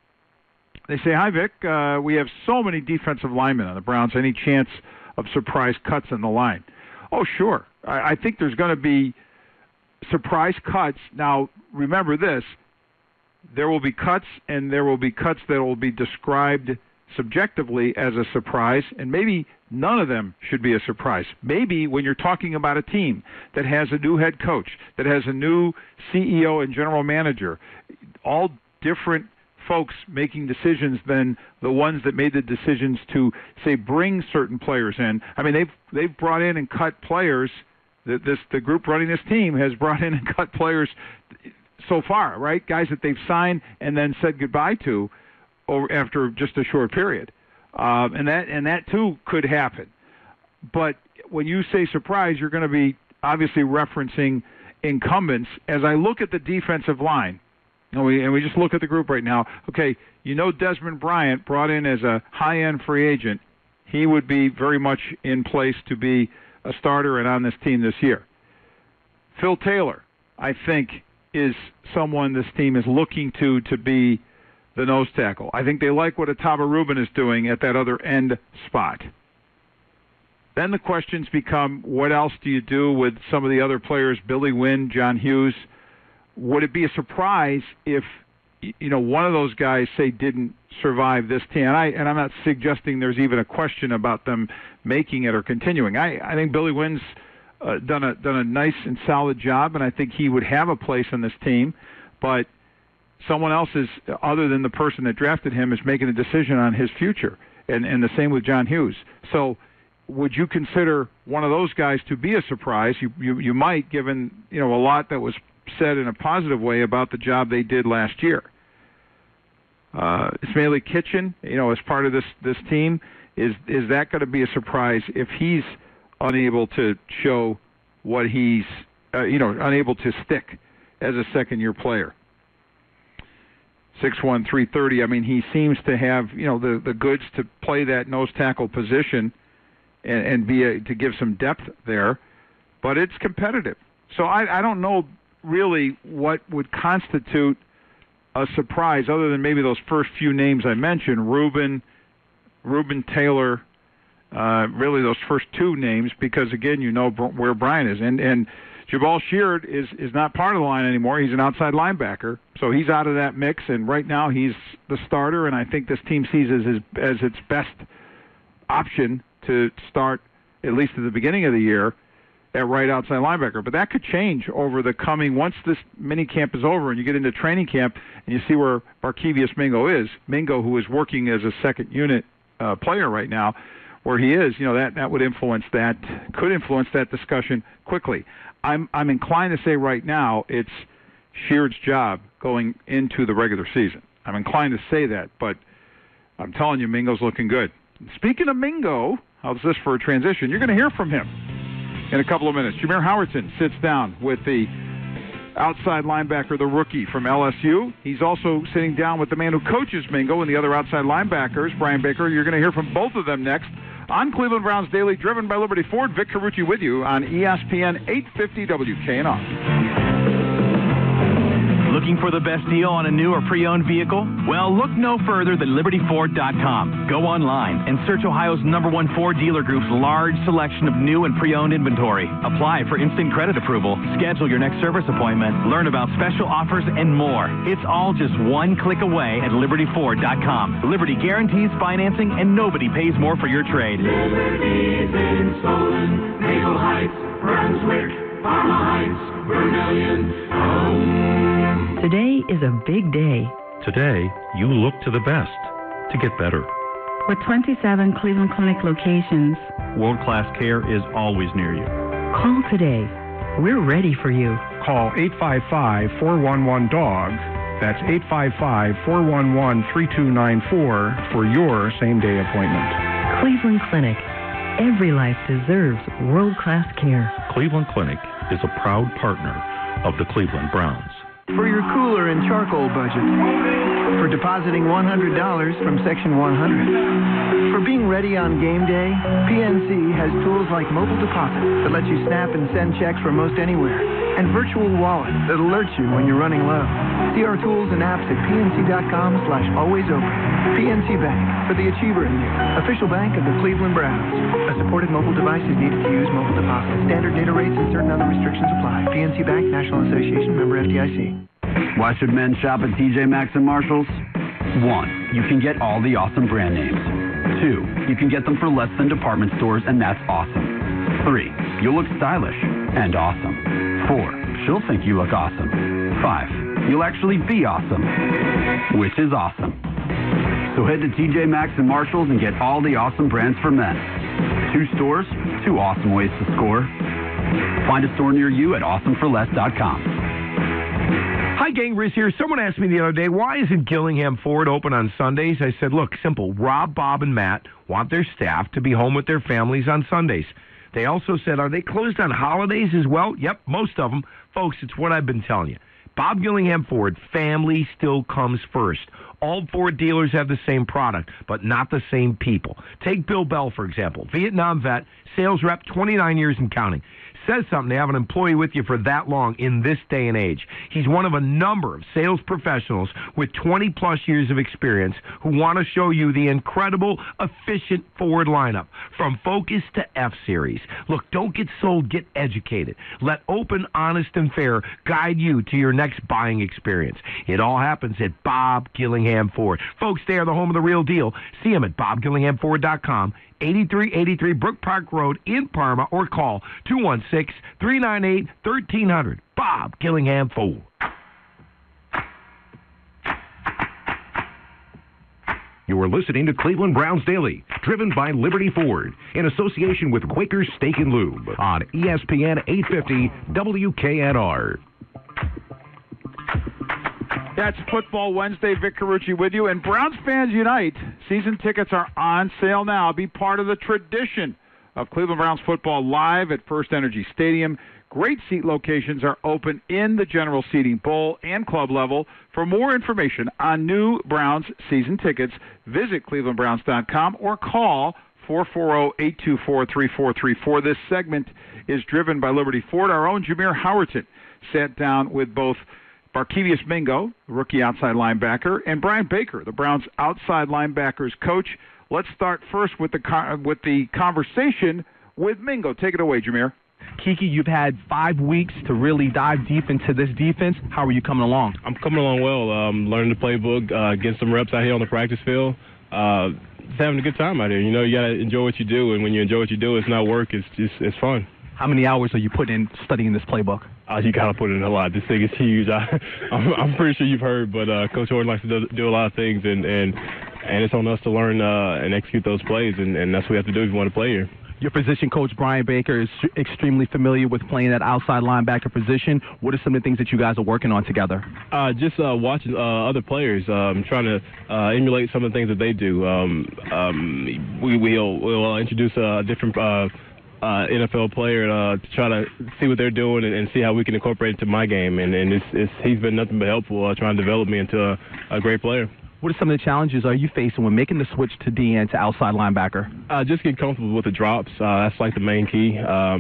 they say, hi, Vic. Uh, we have so many defensive linemen on the Browns. Any chance of surprise cuts in the line? Oh, sure. I, I think there's going to be surprise cuts. Now, remember this. There will be cuts, and there will be cuts that will be described subjectively as a surprise, and maybe none of them should be a surprise. Maybe when you're talking about a team that has a new head coach, that has a new C E O and general manager, all different folks making decisions than the ones that made the decisions to, say, bring certain players in. I mean, they've they've brought in and cut players. The, this the group running this team has brought in and cut players so far, right? Guys that they've signed and then said goodbye to over after just a short period, um, and that and that too could happen. But when you say surprise, you're going to be obviously referencing incumbents. As I look at the defensive line. And we, and we just look at the group right now. Okay, you know Desmond Bryant, brought in as a high-end free agent. He would be very much in place to be a starter and on this team this year. Phil Taylor, I think, is someone this team is looking to to be the nose tackle. I think they like what Ataba Rubin is doing at that other end spot. Then the questions become, what else do you do with some of the other players, Billy Wynn, John Hughes? Would it be a surprise if, you know, one of those guys, say, didn't survive this team? And, I, and I'm not suggesting there's even a question about them making it or continuing. I, I think Billy Wynn's uh, done a done a nice and solid job, and I think he would have a place on this team. But someone else is, other than the person that drafted him, is making a decision on his future, and, and the same with John Hughes. So would you consider one of those guys to be a surprise? You you, you might, given, you know, a lot that was said in a positive way about the job they did last year. Uh, Ismaili Kitchen, you know, as part of this this team, is is that going to be a surprise if he's unable to show what he's, uh, you know, unable to stick as a second-year player? six one, three thirty, I mean, he seems to have, you know, the, the goods to play that nose tackle position and, and be a, to give some depth there, but it's competitive. So I, I don't know really what would constitute a surprise other than maybe those first few names I mentioned, Rubin, Rubin Taylor, uh, really those first two names, because, again, you know where Brian is. And, and Jabal Sheard is, is not part of the line anymore. He's an outside linebacker, so he's out of that mix, and right now he's the starter, and I think this team sees as, his, as its best option to start, at least at the beginning of the year, at right outside linebacker. But that could change over the coming, once this mini camp is over and you get into training camp and you see where Barkevious Mingo is, Mingo, who is working as a second unit uh, player right now, where he is, you know, that, that would influence that, could influence that discussion quickly. I'm I'm inclined to say right now it's Sheard's job going into the regular season. I'm inclined to say that, but I'm telling you, Mingo's looking good. Speaking of Mingo, how's this for a transition? You're going to hear from him in a couple of minutes. Jameer Howerton sits down with the outside linebacker, the rookie from L S U. He's also sitting down with the man who coaches Mingo and the other outside linebackers, Brian Baker. You're going to hear from both of them next on Cleveland Browns Daily, driven by Liberty Ford. Vic Carucci with you on E S P N eight fifty W K N R. Looking for the best deal on a new or pre-owned vehicle? Well, look no further than Liberty Ford dot com. Go online and search Ohio's number one Ford dealer group's large selection of new and pre-owned inventory. Apply for instant credit approval, schedule your next service appointment, learn about special offers, and more. It's all just one click away at Liberty Ford dot com. Liberty guarantees financing, and nobody pays more for your trade. Liberty's in Solon, Maple Heights, Brunswick, Parma Heights, Vermillion, home. Today is a big day. Today, you look to the best to get better. With twenty-seven Cleveland Clinic locations, World-class care is always near you. call today. We're ready for you. Call eight five five, four one one, D O G. That's eight five five, four one one, three two nine four for your same-day appointment. Cleveland Clinic. Every life deserves world-class care. Cleveland Clinic is a proud partner of the Cleveland Browns. For your cooler and charcoal budget. For depositing one hundred dollars from Section one hundred. For being ready on game day, P N C has tools like mobile deposit that lets you snap and send checks from most anywhere, and virtual wallet that alerts you when you're running low. See our tools and apps at pnc.com slash always open. P N C Bank, for the achiever in you. Official bank of the Cleveland Browns. A supported mobile device is needed to use mobile deposit. Standard data rates and certain other restrictions apply. P N C Bank, National Association, member F D I C. Why should men shop at T J Maxx and Marshalls? One, you can get all the awesome brand names. Two, you can get them for less than department stores, and that's awesome. Three, you'll look stylish and awesome. Four, she'll think you look awesome. Five, you'll actually be awesome, which is awesome. So head to T J Maxx and Marshalls and get all the awesome brands for men. Two stores, two awesome ways to score. Find a store near you at awesome for less dot com. Hi, gang, Riz here. Someone asked me the other day, why isn't Gillingham Ford open on Sundays? I said, look, simple. Rob, Bob, and Matt want their staff to be home with their families on Sundays. They also said, are they closed on holidays as well? Yep, most of them. Folks, it's what I've been telling you. Bob Gillingham Ford, family still comes first. All Ford dealers have the same product, but not the same people. Take Bill Bell, for example. Vietnam vet, sales rep, twenty-nine years and counting. Says something to have an employee with you for that long in this day and age. He's one of a number of sales professionals with twenty plus years of experience who want to show you the incredible, efficient Ford lineup from Focus to F-Series. Look, don't get sold, get educated. Let open, honest, and fair guide you to your next buying experience. It all happens at Bob Gillingham Ford. Folks, they are the home of the real deal. See them at bob gillingham ford dot com. eighty-three eighty-three Brook Park Road in Parma, or call two one six, three nine eight, one three zero zero. Bob Gillingham Ford. You are listening to Cleveland Browns Daily, driven by Liberty Ford, in association with Quaker's Steak and Lube on E S P N eight fifty W K N R. That's Football Wednesday. Vic Carucci with you. And Browns fans unite. Season tickets are on sale now. Be part of the tradition of Cleveland Browns football live at First Energy Stadium. Great seat locations are open in the general seating bowl and club level. For more information on new Browns season tickets, visit cleveland browns dot com or call four four zero, eight two four, three four three four. This segment is driven by Liberty Ford. Our own Jameer Howerton sat down with both Barkevius Mingo, rookie outside linebacker, and Brian Baker, the Browns outside linebackers coach. Let's start first with the con- with the conversation with Mingo. Take it away, Jameer. Kiki, you've had five weeks to really dive deep into this defense. How are you coming along? I'm coming along well. Um, learning the playbook, uh, getting some reps out here on the practice field. Uh, just having a good time out here. You know, you got to enjoy what you do, and when you enjoy what you do, it's not work. It's just it's fun. How many hours are you putting in studying this playbook? Uh, you got to put in a lot. This thing is huge. I, I'm, I'm pretty sure you've heard, but uh, Coach Horton likes to do, do a lot of things, and, and, and it's on us to learn uh, and execute those plays, and, and that's what we have to do if we want to play here. Your position coach, Brian Baker, is extremely familiar with playing that outside linebacker position. What are some of the things that you guys are working on together? Uh, just uh, watching uh, other players, um, trying to uh, emulate some of the things that they do. Um, um, we, we'll, we'll uh, introduce a different uh, uh, N F L player uh, to try to see what they're doing and, and see how we can incorporate it to my game. And, and it's, it's, he's been nothing but helpful uh, trying to develop me into a, a great player. What are some of the challenges are you facing when making the switch to D N to outside linebacker? Uh, just get comfortable with the drops. Uh, that's like the main key. Um,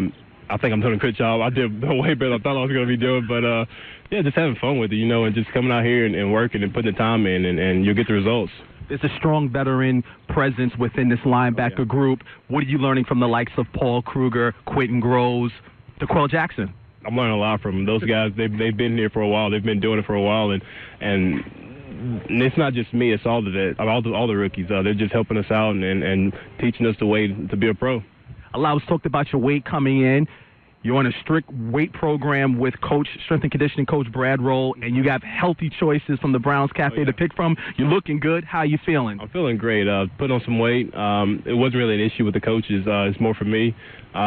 I think I'm doing a good job. I did way better than I thought I was going to be doing, but uh, yeah, just having fun with it, you know, and just coming out here and, and working and putting the time in, and, and you'll get the results. There's a strong veteran presence within this linebacker oh, yeah. group. What are you learning from the likes of Paul Kruger, Quentin Groves, DeQuell Jackson? I'm learning a lot from them. Those guys, they've, they've been here for a while. They've been doing it for a while, and and it's not just me. It's all the all the, all the rookies. Uh, they're just helping us out and, and, and teaching us the way to be a pro. Allow us talked about your weight coming in. You're on a strict weight program with Coach, strength and conditioning coach Brad Roll, and you got healthy choices from the Browns Cafe oh, yeah. to pick from. You're looking good. How are you feeling? I'm feeling great. Uh, put on some weight. Um, it wasn't really an issue with the coaches. Uh, it's more for me.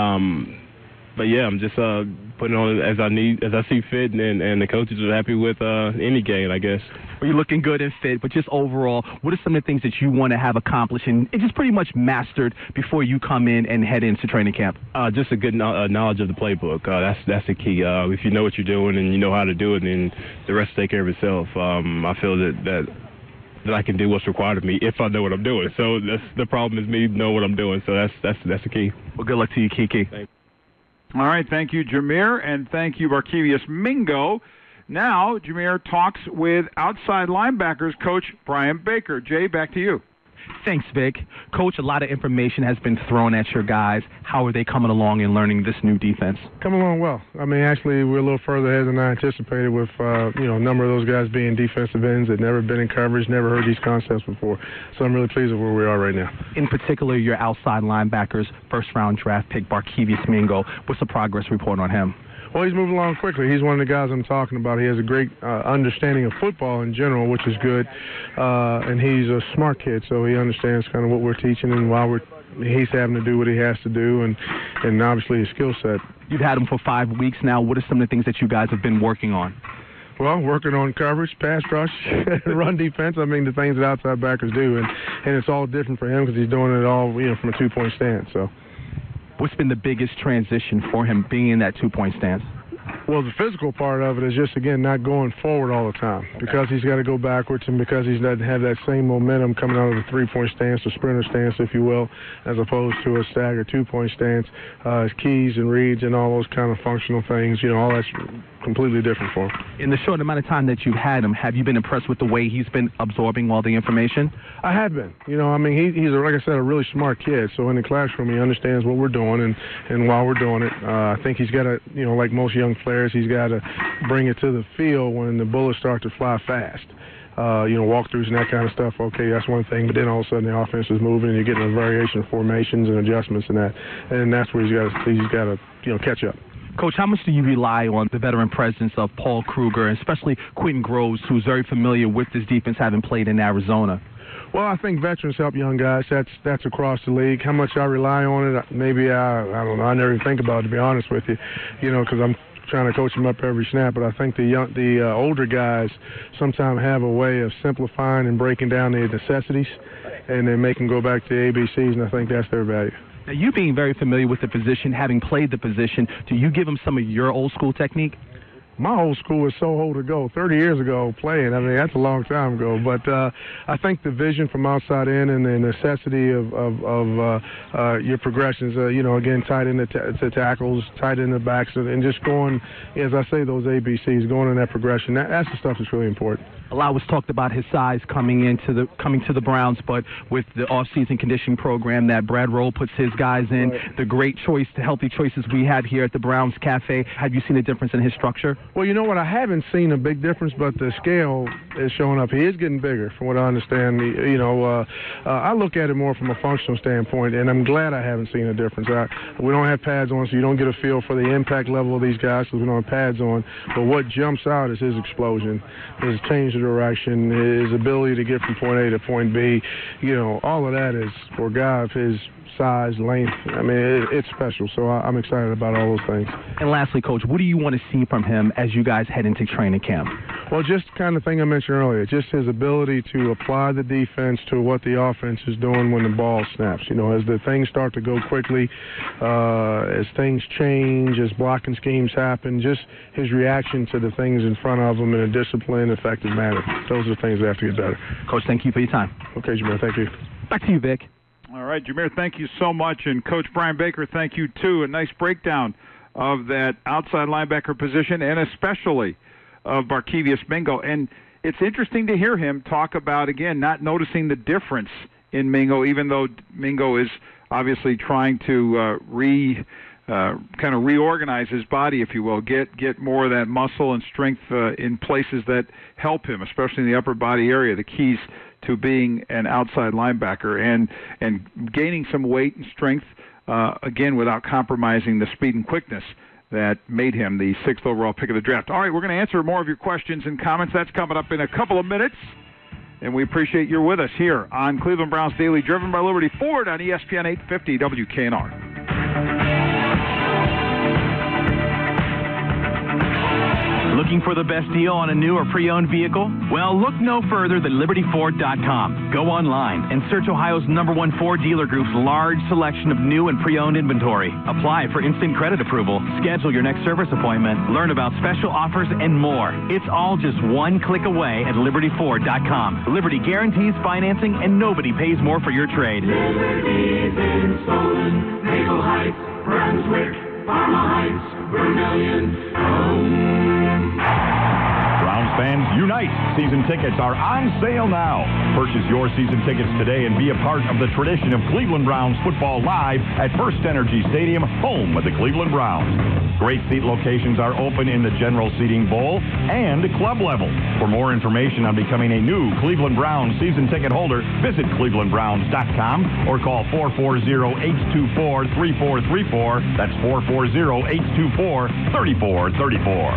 Um, But yeah, I'm just uh, putting on as I need, as I see fit, and, and the coaches are happy with uh, any game, I guess. Well, you're looking good and fit, but just overall, what are some of the things that you want to have accomplished and it just pretty much mastered before you come in and head into training camp? Uh, just a good no- uh, knowledge of the playbook. Uh, that's that's the key. Uh, if you know what you're doing and you know how to do it, then the rest will take care of itself. Um, I feel that that. that I can do what's required of me if I know what I'm doing. So that's the problem is me know what I'm doing. So that's that's that's the key. Well, good luck to you, Kiki. Thanks. All right, thank you, Jameer, and thank you, Barkevius Mingo. Now, Jameer talks with outside linebackers coach Brian Baker. Jay, back to you. Thanks, Vic. Coach, a lot of information has been thrown at your guys. How are they coming along in learning this new defense? Coming along well. I mean, actually, we're a little further ahead than I anticipated with, uh, you know, a number of those guys being defensive ends that never been in coverage, never heard these concepts before. So I'm really pleased with where we are right now. In particular, your outside linebackers, first-round draft pick Barkevius Mingo. What's the progress report on him? Well, he's moving along quickly. He's one of the guys I'm talking about. He has a great uh, understanding of football in general, which is good. Uh, and he's a smart kid, so he understands kind of what we're teaching and why we're he's having to do what he has to do, and, and obviously his skill set. You've had him for five weeks now. What are some of the things that you guys have been working on? Well, working on coverage, pass rush, run defense. I mean, the things that outside backers do, and, and it's all different for him because he's doing it all, you know, from a two-point stance. So. What's been the biggest transition for him being in that two-point stance? Well, the physical part of it is just, again, not going forward all the time okay. because he's got to go backwards and because he doesn't have that same momentum coming out of the three-point stance, the sprinter stance, if you will, as opposed to a stagger two-point stance. Uh, his keys and reads and all those kind of functional things, you know, all that's completely different for him. In the short amount of time that you've had him, have you been impressed with the way he's been absorbing all the information? I have been. You know, I mean, he, he's, a, like I said, a really smart kid. So in the classroom, he understands what we're doing, and, and while we're doing it, uh, I think he's got to, you know, like most young players, he's got to bring it to the field when the bullets start to fly fast. Uh, you know, walkthroughs and that kind of stuff, okay, that's one thing, but then all of a sudden the offense is moving and you're getting a variation of formations and adjustments and that, and that's where he's got to, he's got to, you know, catch up. Coach, how much do you rely on the veteran presence of Paul Kruger, and especially Quentin Groves, who's very familiar with this defense, having played in Arizona? Well, I think veterans help young guys. That's that's across the league. How much I rely on it, maybe I I don't know. I never even think about it, to be honest with you, you know, because I'm trying to coach them up every snap. But I think the young, the uh, older guys sometimes have a way of simplifying and breaking down their necessities, and then make them go back to the A B Cs, and I think that's their value. Now, you being very familiar with the position, having played the position, do you give them some of your old school technique? My old school is so old ago, thirty years ago playing. I mean, that's a long time ago. But uh, I think the vision from outside in and the necessity of, of, of uh, uh, your progressions, uh, you know, again, tight in the, t- the tackles, tight in the backs, and just going, as I say, those A B Cs, going in that progression. That, that's the stuff that's really important. A lot was talked about his size coming into the coming to the Browns, but with the off-season conditioning program that Brad Roll puts his guys in, right. the great choice, the healthy choices we have here at the Browns Cafe, have you seen a difference in his structure? Well, you know what? I haven't seen a big difference, but the scale is showing up. He is getting bigger, from what I understand. You know, uh, uh, I look at it more from a functional standpoint, and I'm glad I haven't seen a difference. I, we don't have pads on, so you don't get a feel for the impact level of these guys because we don't have pads on. But what jumps out is his explosion, his change of direction, his ability to get from point A to point B. You know, all of that is for a guy of his size, length. I mean, it, it's special, so I, I'm excited about all those things. And lastly, Coach, what do you want to see from him as you guys head into training camp? Well, just the kind of thing I mentioned earlier, just his ability to apply the defense to what the offense is doing when the ball snaps. You know, as the things start to go quickly, uh, as things change, as blocking schemes happen, just his reaction to the things in front of him in a disciplined, effective manner. Those are the things that have to get better. Coach, thank you for your time. Okay, Jameer, thank you. Back to you, Vic. All right, Jameer, thank you so much. And Coach Brian Baker, thank you, too. A nice breakdown of that outside linebacker position, and especially of Barkevious Mingo. And it's interesting to hear him talk about, again, not noticing the difference in Mingo, even though Mingo is obviously trying to uh, re uh, kind of reorganize his body, if you will, get get more of that muscle and strength uh, in places that help him, especially in the upper body area, the keys to being an outside linebacker, and, and gaining some weight and strength, uh, again, without compromising the speed and quickness that made him the sixth overall pick of the draft. All right, we're going to answer more of your questions and comments. That's coming up in a couple of minutes. And we appreciate you're with us here on Cleveland Browns Daily, driven by Liberty Ford on E S P N eight fifty W K N R. Looking for the best deal on a new or pre-owned vehicle? Well, look no further than Liberty Ford dot com. Go online and search Ohio's number one Ford dealer group's large selection of new and pre-owned inventory. Apply for instant credit approval, schedule your next service appointment, learn about special offers, and more. It's all just one click away at Liberty Ford dot com. Liberty guarantees financing, and nobody pays more for your trade. Liberty's in Solon, Maple Heights, Brunswick, Parma Heights, Vermillion, home. Browns fans, unite! Season tickets are on sale now. Purchase your season tickets today and be a part of the tradition of Cleveland Browns football live at First Energy Stadium, home of the Cleveland Browns. Great seat locations are open in the general seating bowl and club level. For more information on becoming a new Cleveland Browns season ticket holder, visit Cleveland Browns dot com or call four four zero, eight two four, three four three four. That's four four zero, eight two four, three four three four.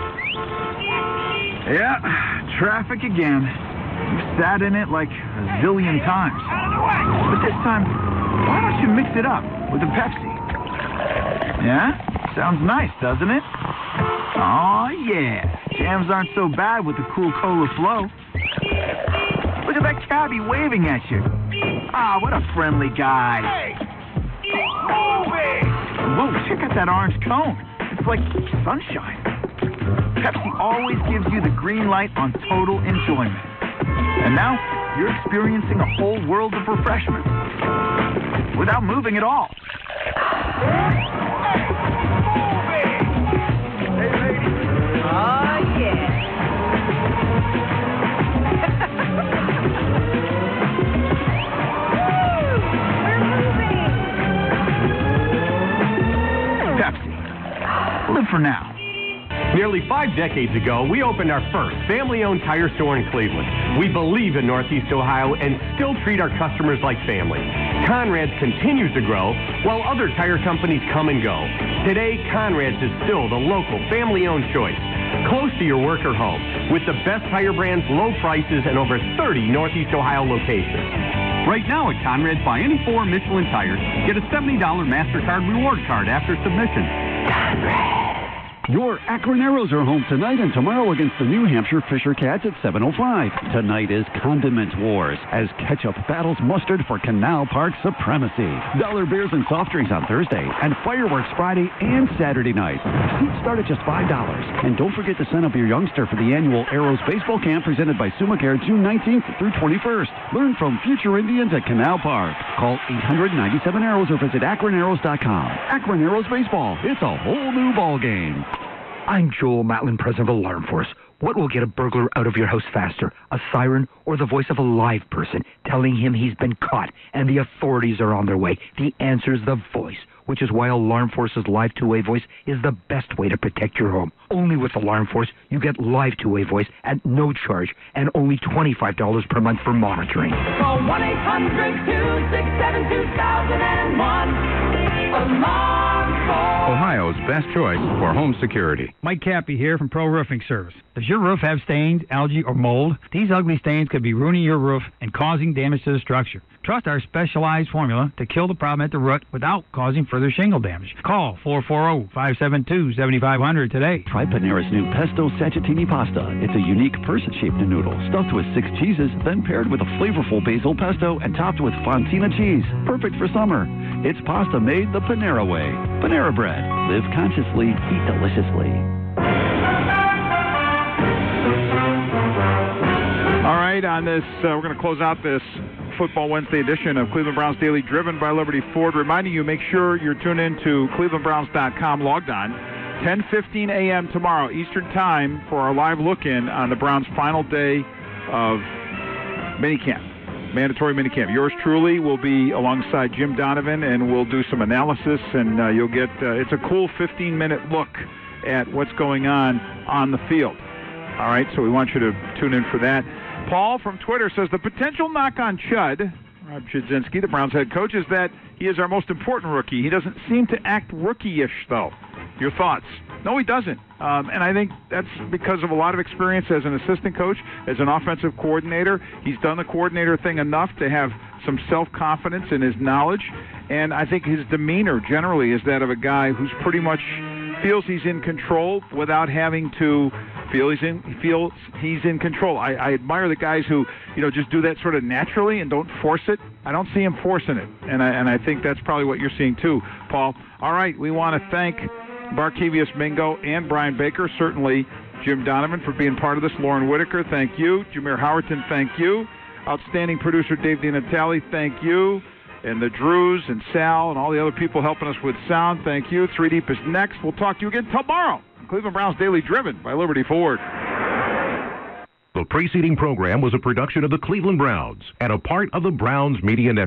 Yeah, traffic again. We've sat in it like a zillion times. But this time, why don't you mix it up with a Pepsi? Yeah? Sounds nice, doesn't it? Aw, yeah. Jams aren't so bad with the cool cola flow. Look at that cabbie waving at you. Ah, what a friendly guy. Hey! Move it! Whoa, check out that orange cone. It's like sunshine. Pepsi always gives you the green light on total enjoyment. And now, you're experiencing a whole world of refreshment without moving at all. Oh, yeah. Pepsi. Live for now. Nearly five decades ago, we opened our first family-owned tire store in Cleveland. We believe in Northeast Ohio and still treat our customers like family. Conrad's continues to grow, while other tire companies come and go. Today, Conrad's is still the local family-owned choice, close to your work or home, with the best tire brands, low prices, and over thirty Northeast Ohio locations. Right now at Conrad's, buy any four Michelin tires, get a seventy dollars MasterCard reward card after submission. Conrad's. Your Akron Arrows are home tonight and tomorrow against the New Hampshire Fisher Cats at seven oh five. Tonight is Condiment Wars as ketchup battles mustard for Canal Park supremacy. Dollar beers and soft drinks on Thursday and fireworks Friday and Saturday night. Seats start at just five dollars. And don't forget to sign up your youngster for the annual Arrows Baseball Camp presented by SumaCare June nineteenth through twenty-first. Learn from future Indians at Canal Park. Call eight hundred ninety-seven Arrows or visit Akron Arrows dot com. Akron Arrows Baseball. It's a whole new ball game. I'm Joel Matlin, president of Alarm Force. What will get a burglar out of your house faster, a siren or the voice of a live person telling him he's been caught and the authorities are on their way? The answer is the voice, which is why Alarm Force's live two-way voice is the best way to protect your home. Only with Alarm Force, you get live two-way voice at no charge and only twenty-five dollars per month for monitoring. Call one eight hundred, two six seven, two thousand one. Alarm Force. Ohio's best choice for home security. Mike Cappy here from Pro Roofing Service. Does your roof have stains, algae, or mold? These ugly stains could be ruining your roof and causing damage to the structure. Trust our specialized formula to kill the problem at the root without causing further shingle damage. Call four four zero, five seven two, seven five zero zero today. Try Panera's new Pesto Sacchetini pasta. It's a unique person-shaped noodle stuffed with six cheeses, then paired with a flavorful basil pesto and topped with Fontina cheese. Perfect for summer. It's pasta made the Panera way. Panera Bread. Live consciously, eat deliciously. All right, on this, uh, we're going to close out this Football Wednesday edition of Cleveland Browns Daily, driven by Liberty Ford. Reminding you, make sure you're tuned in to cleveland browns dot com, logged on. ten fifteen a.m. tomorrow, Eastern Time, for our live look-in on the Browns' final day of minicamp, mandatory minicamp. Yours truly will be alongside Jim Donovan, and we'll do some analysis, and uh, you'll get, uh, it's a cool fifteen-minute look at what's going on on the field. All right, so we want you to tune in for that. Paul from Twitter says the potential knock on Chud, Rob Chudzinski, the Browns head coach, is that he is our most important rookie. He doesn't seem to act rookie-ish, though. Your thoughts? No, he doesn't. Um, and I think that's because of a lot of experience as an assistant coach, as an offensive coordinator. He's done the coordinator thing enough to have some self-confidence in his knowledge. And I think his demeanor generally is that of a guy who's pretty much feels he's in control without having to feel he's in he feels he's in control. I, I admire the guys who, you know, just do that sort of naturally and don't force it. I don't see him forcing it, and I and I think that's probably what you're seeing too, Paul. All right, we want to thank Barkevius Mingo and Brian Baker, certainly Jim Donovan for being part of this. Lauren Whitaker, thank you. Jameer Howerton, thank you. Outstanding producer Dave DiNatale, thank you. And the Drews and Sal and all the other people helping us with sound, thank you. Three Deep is next. We'll talk to you again tomorrow. Cleveland Browns Daily, driven by Liberty Ford. The preceding program was a production of the Cleveland Browns and a part of the Browns Media Network.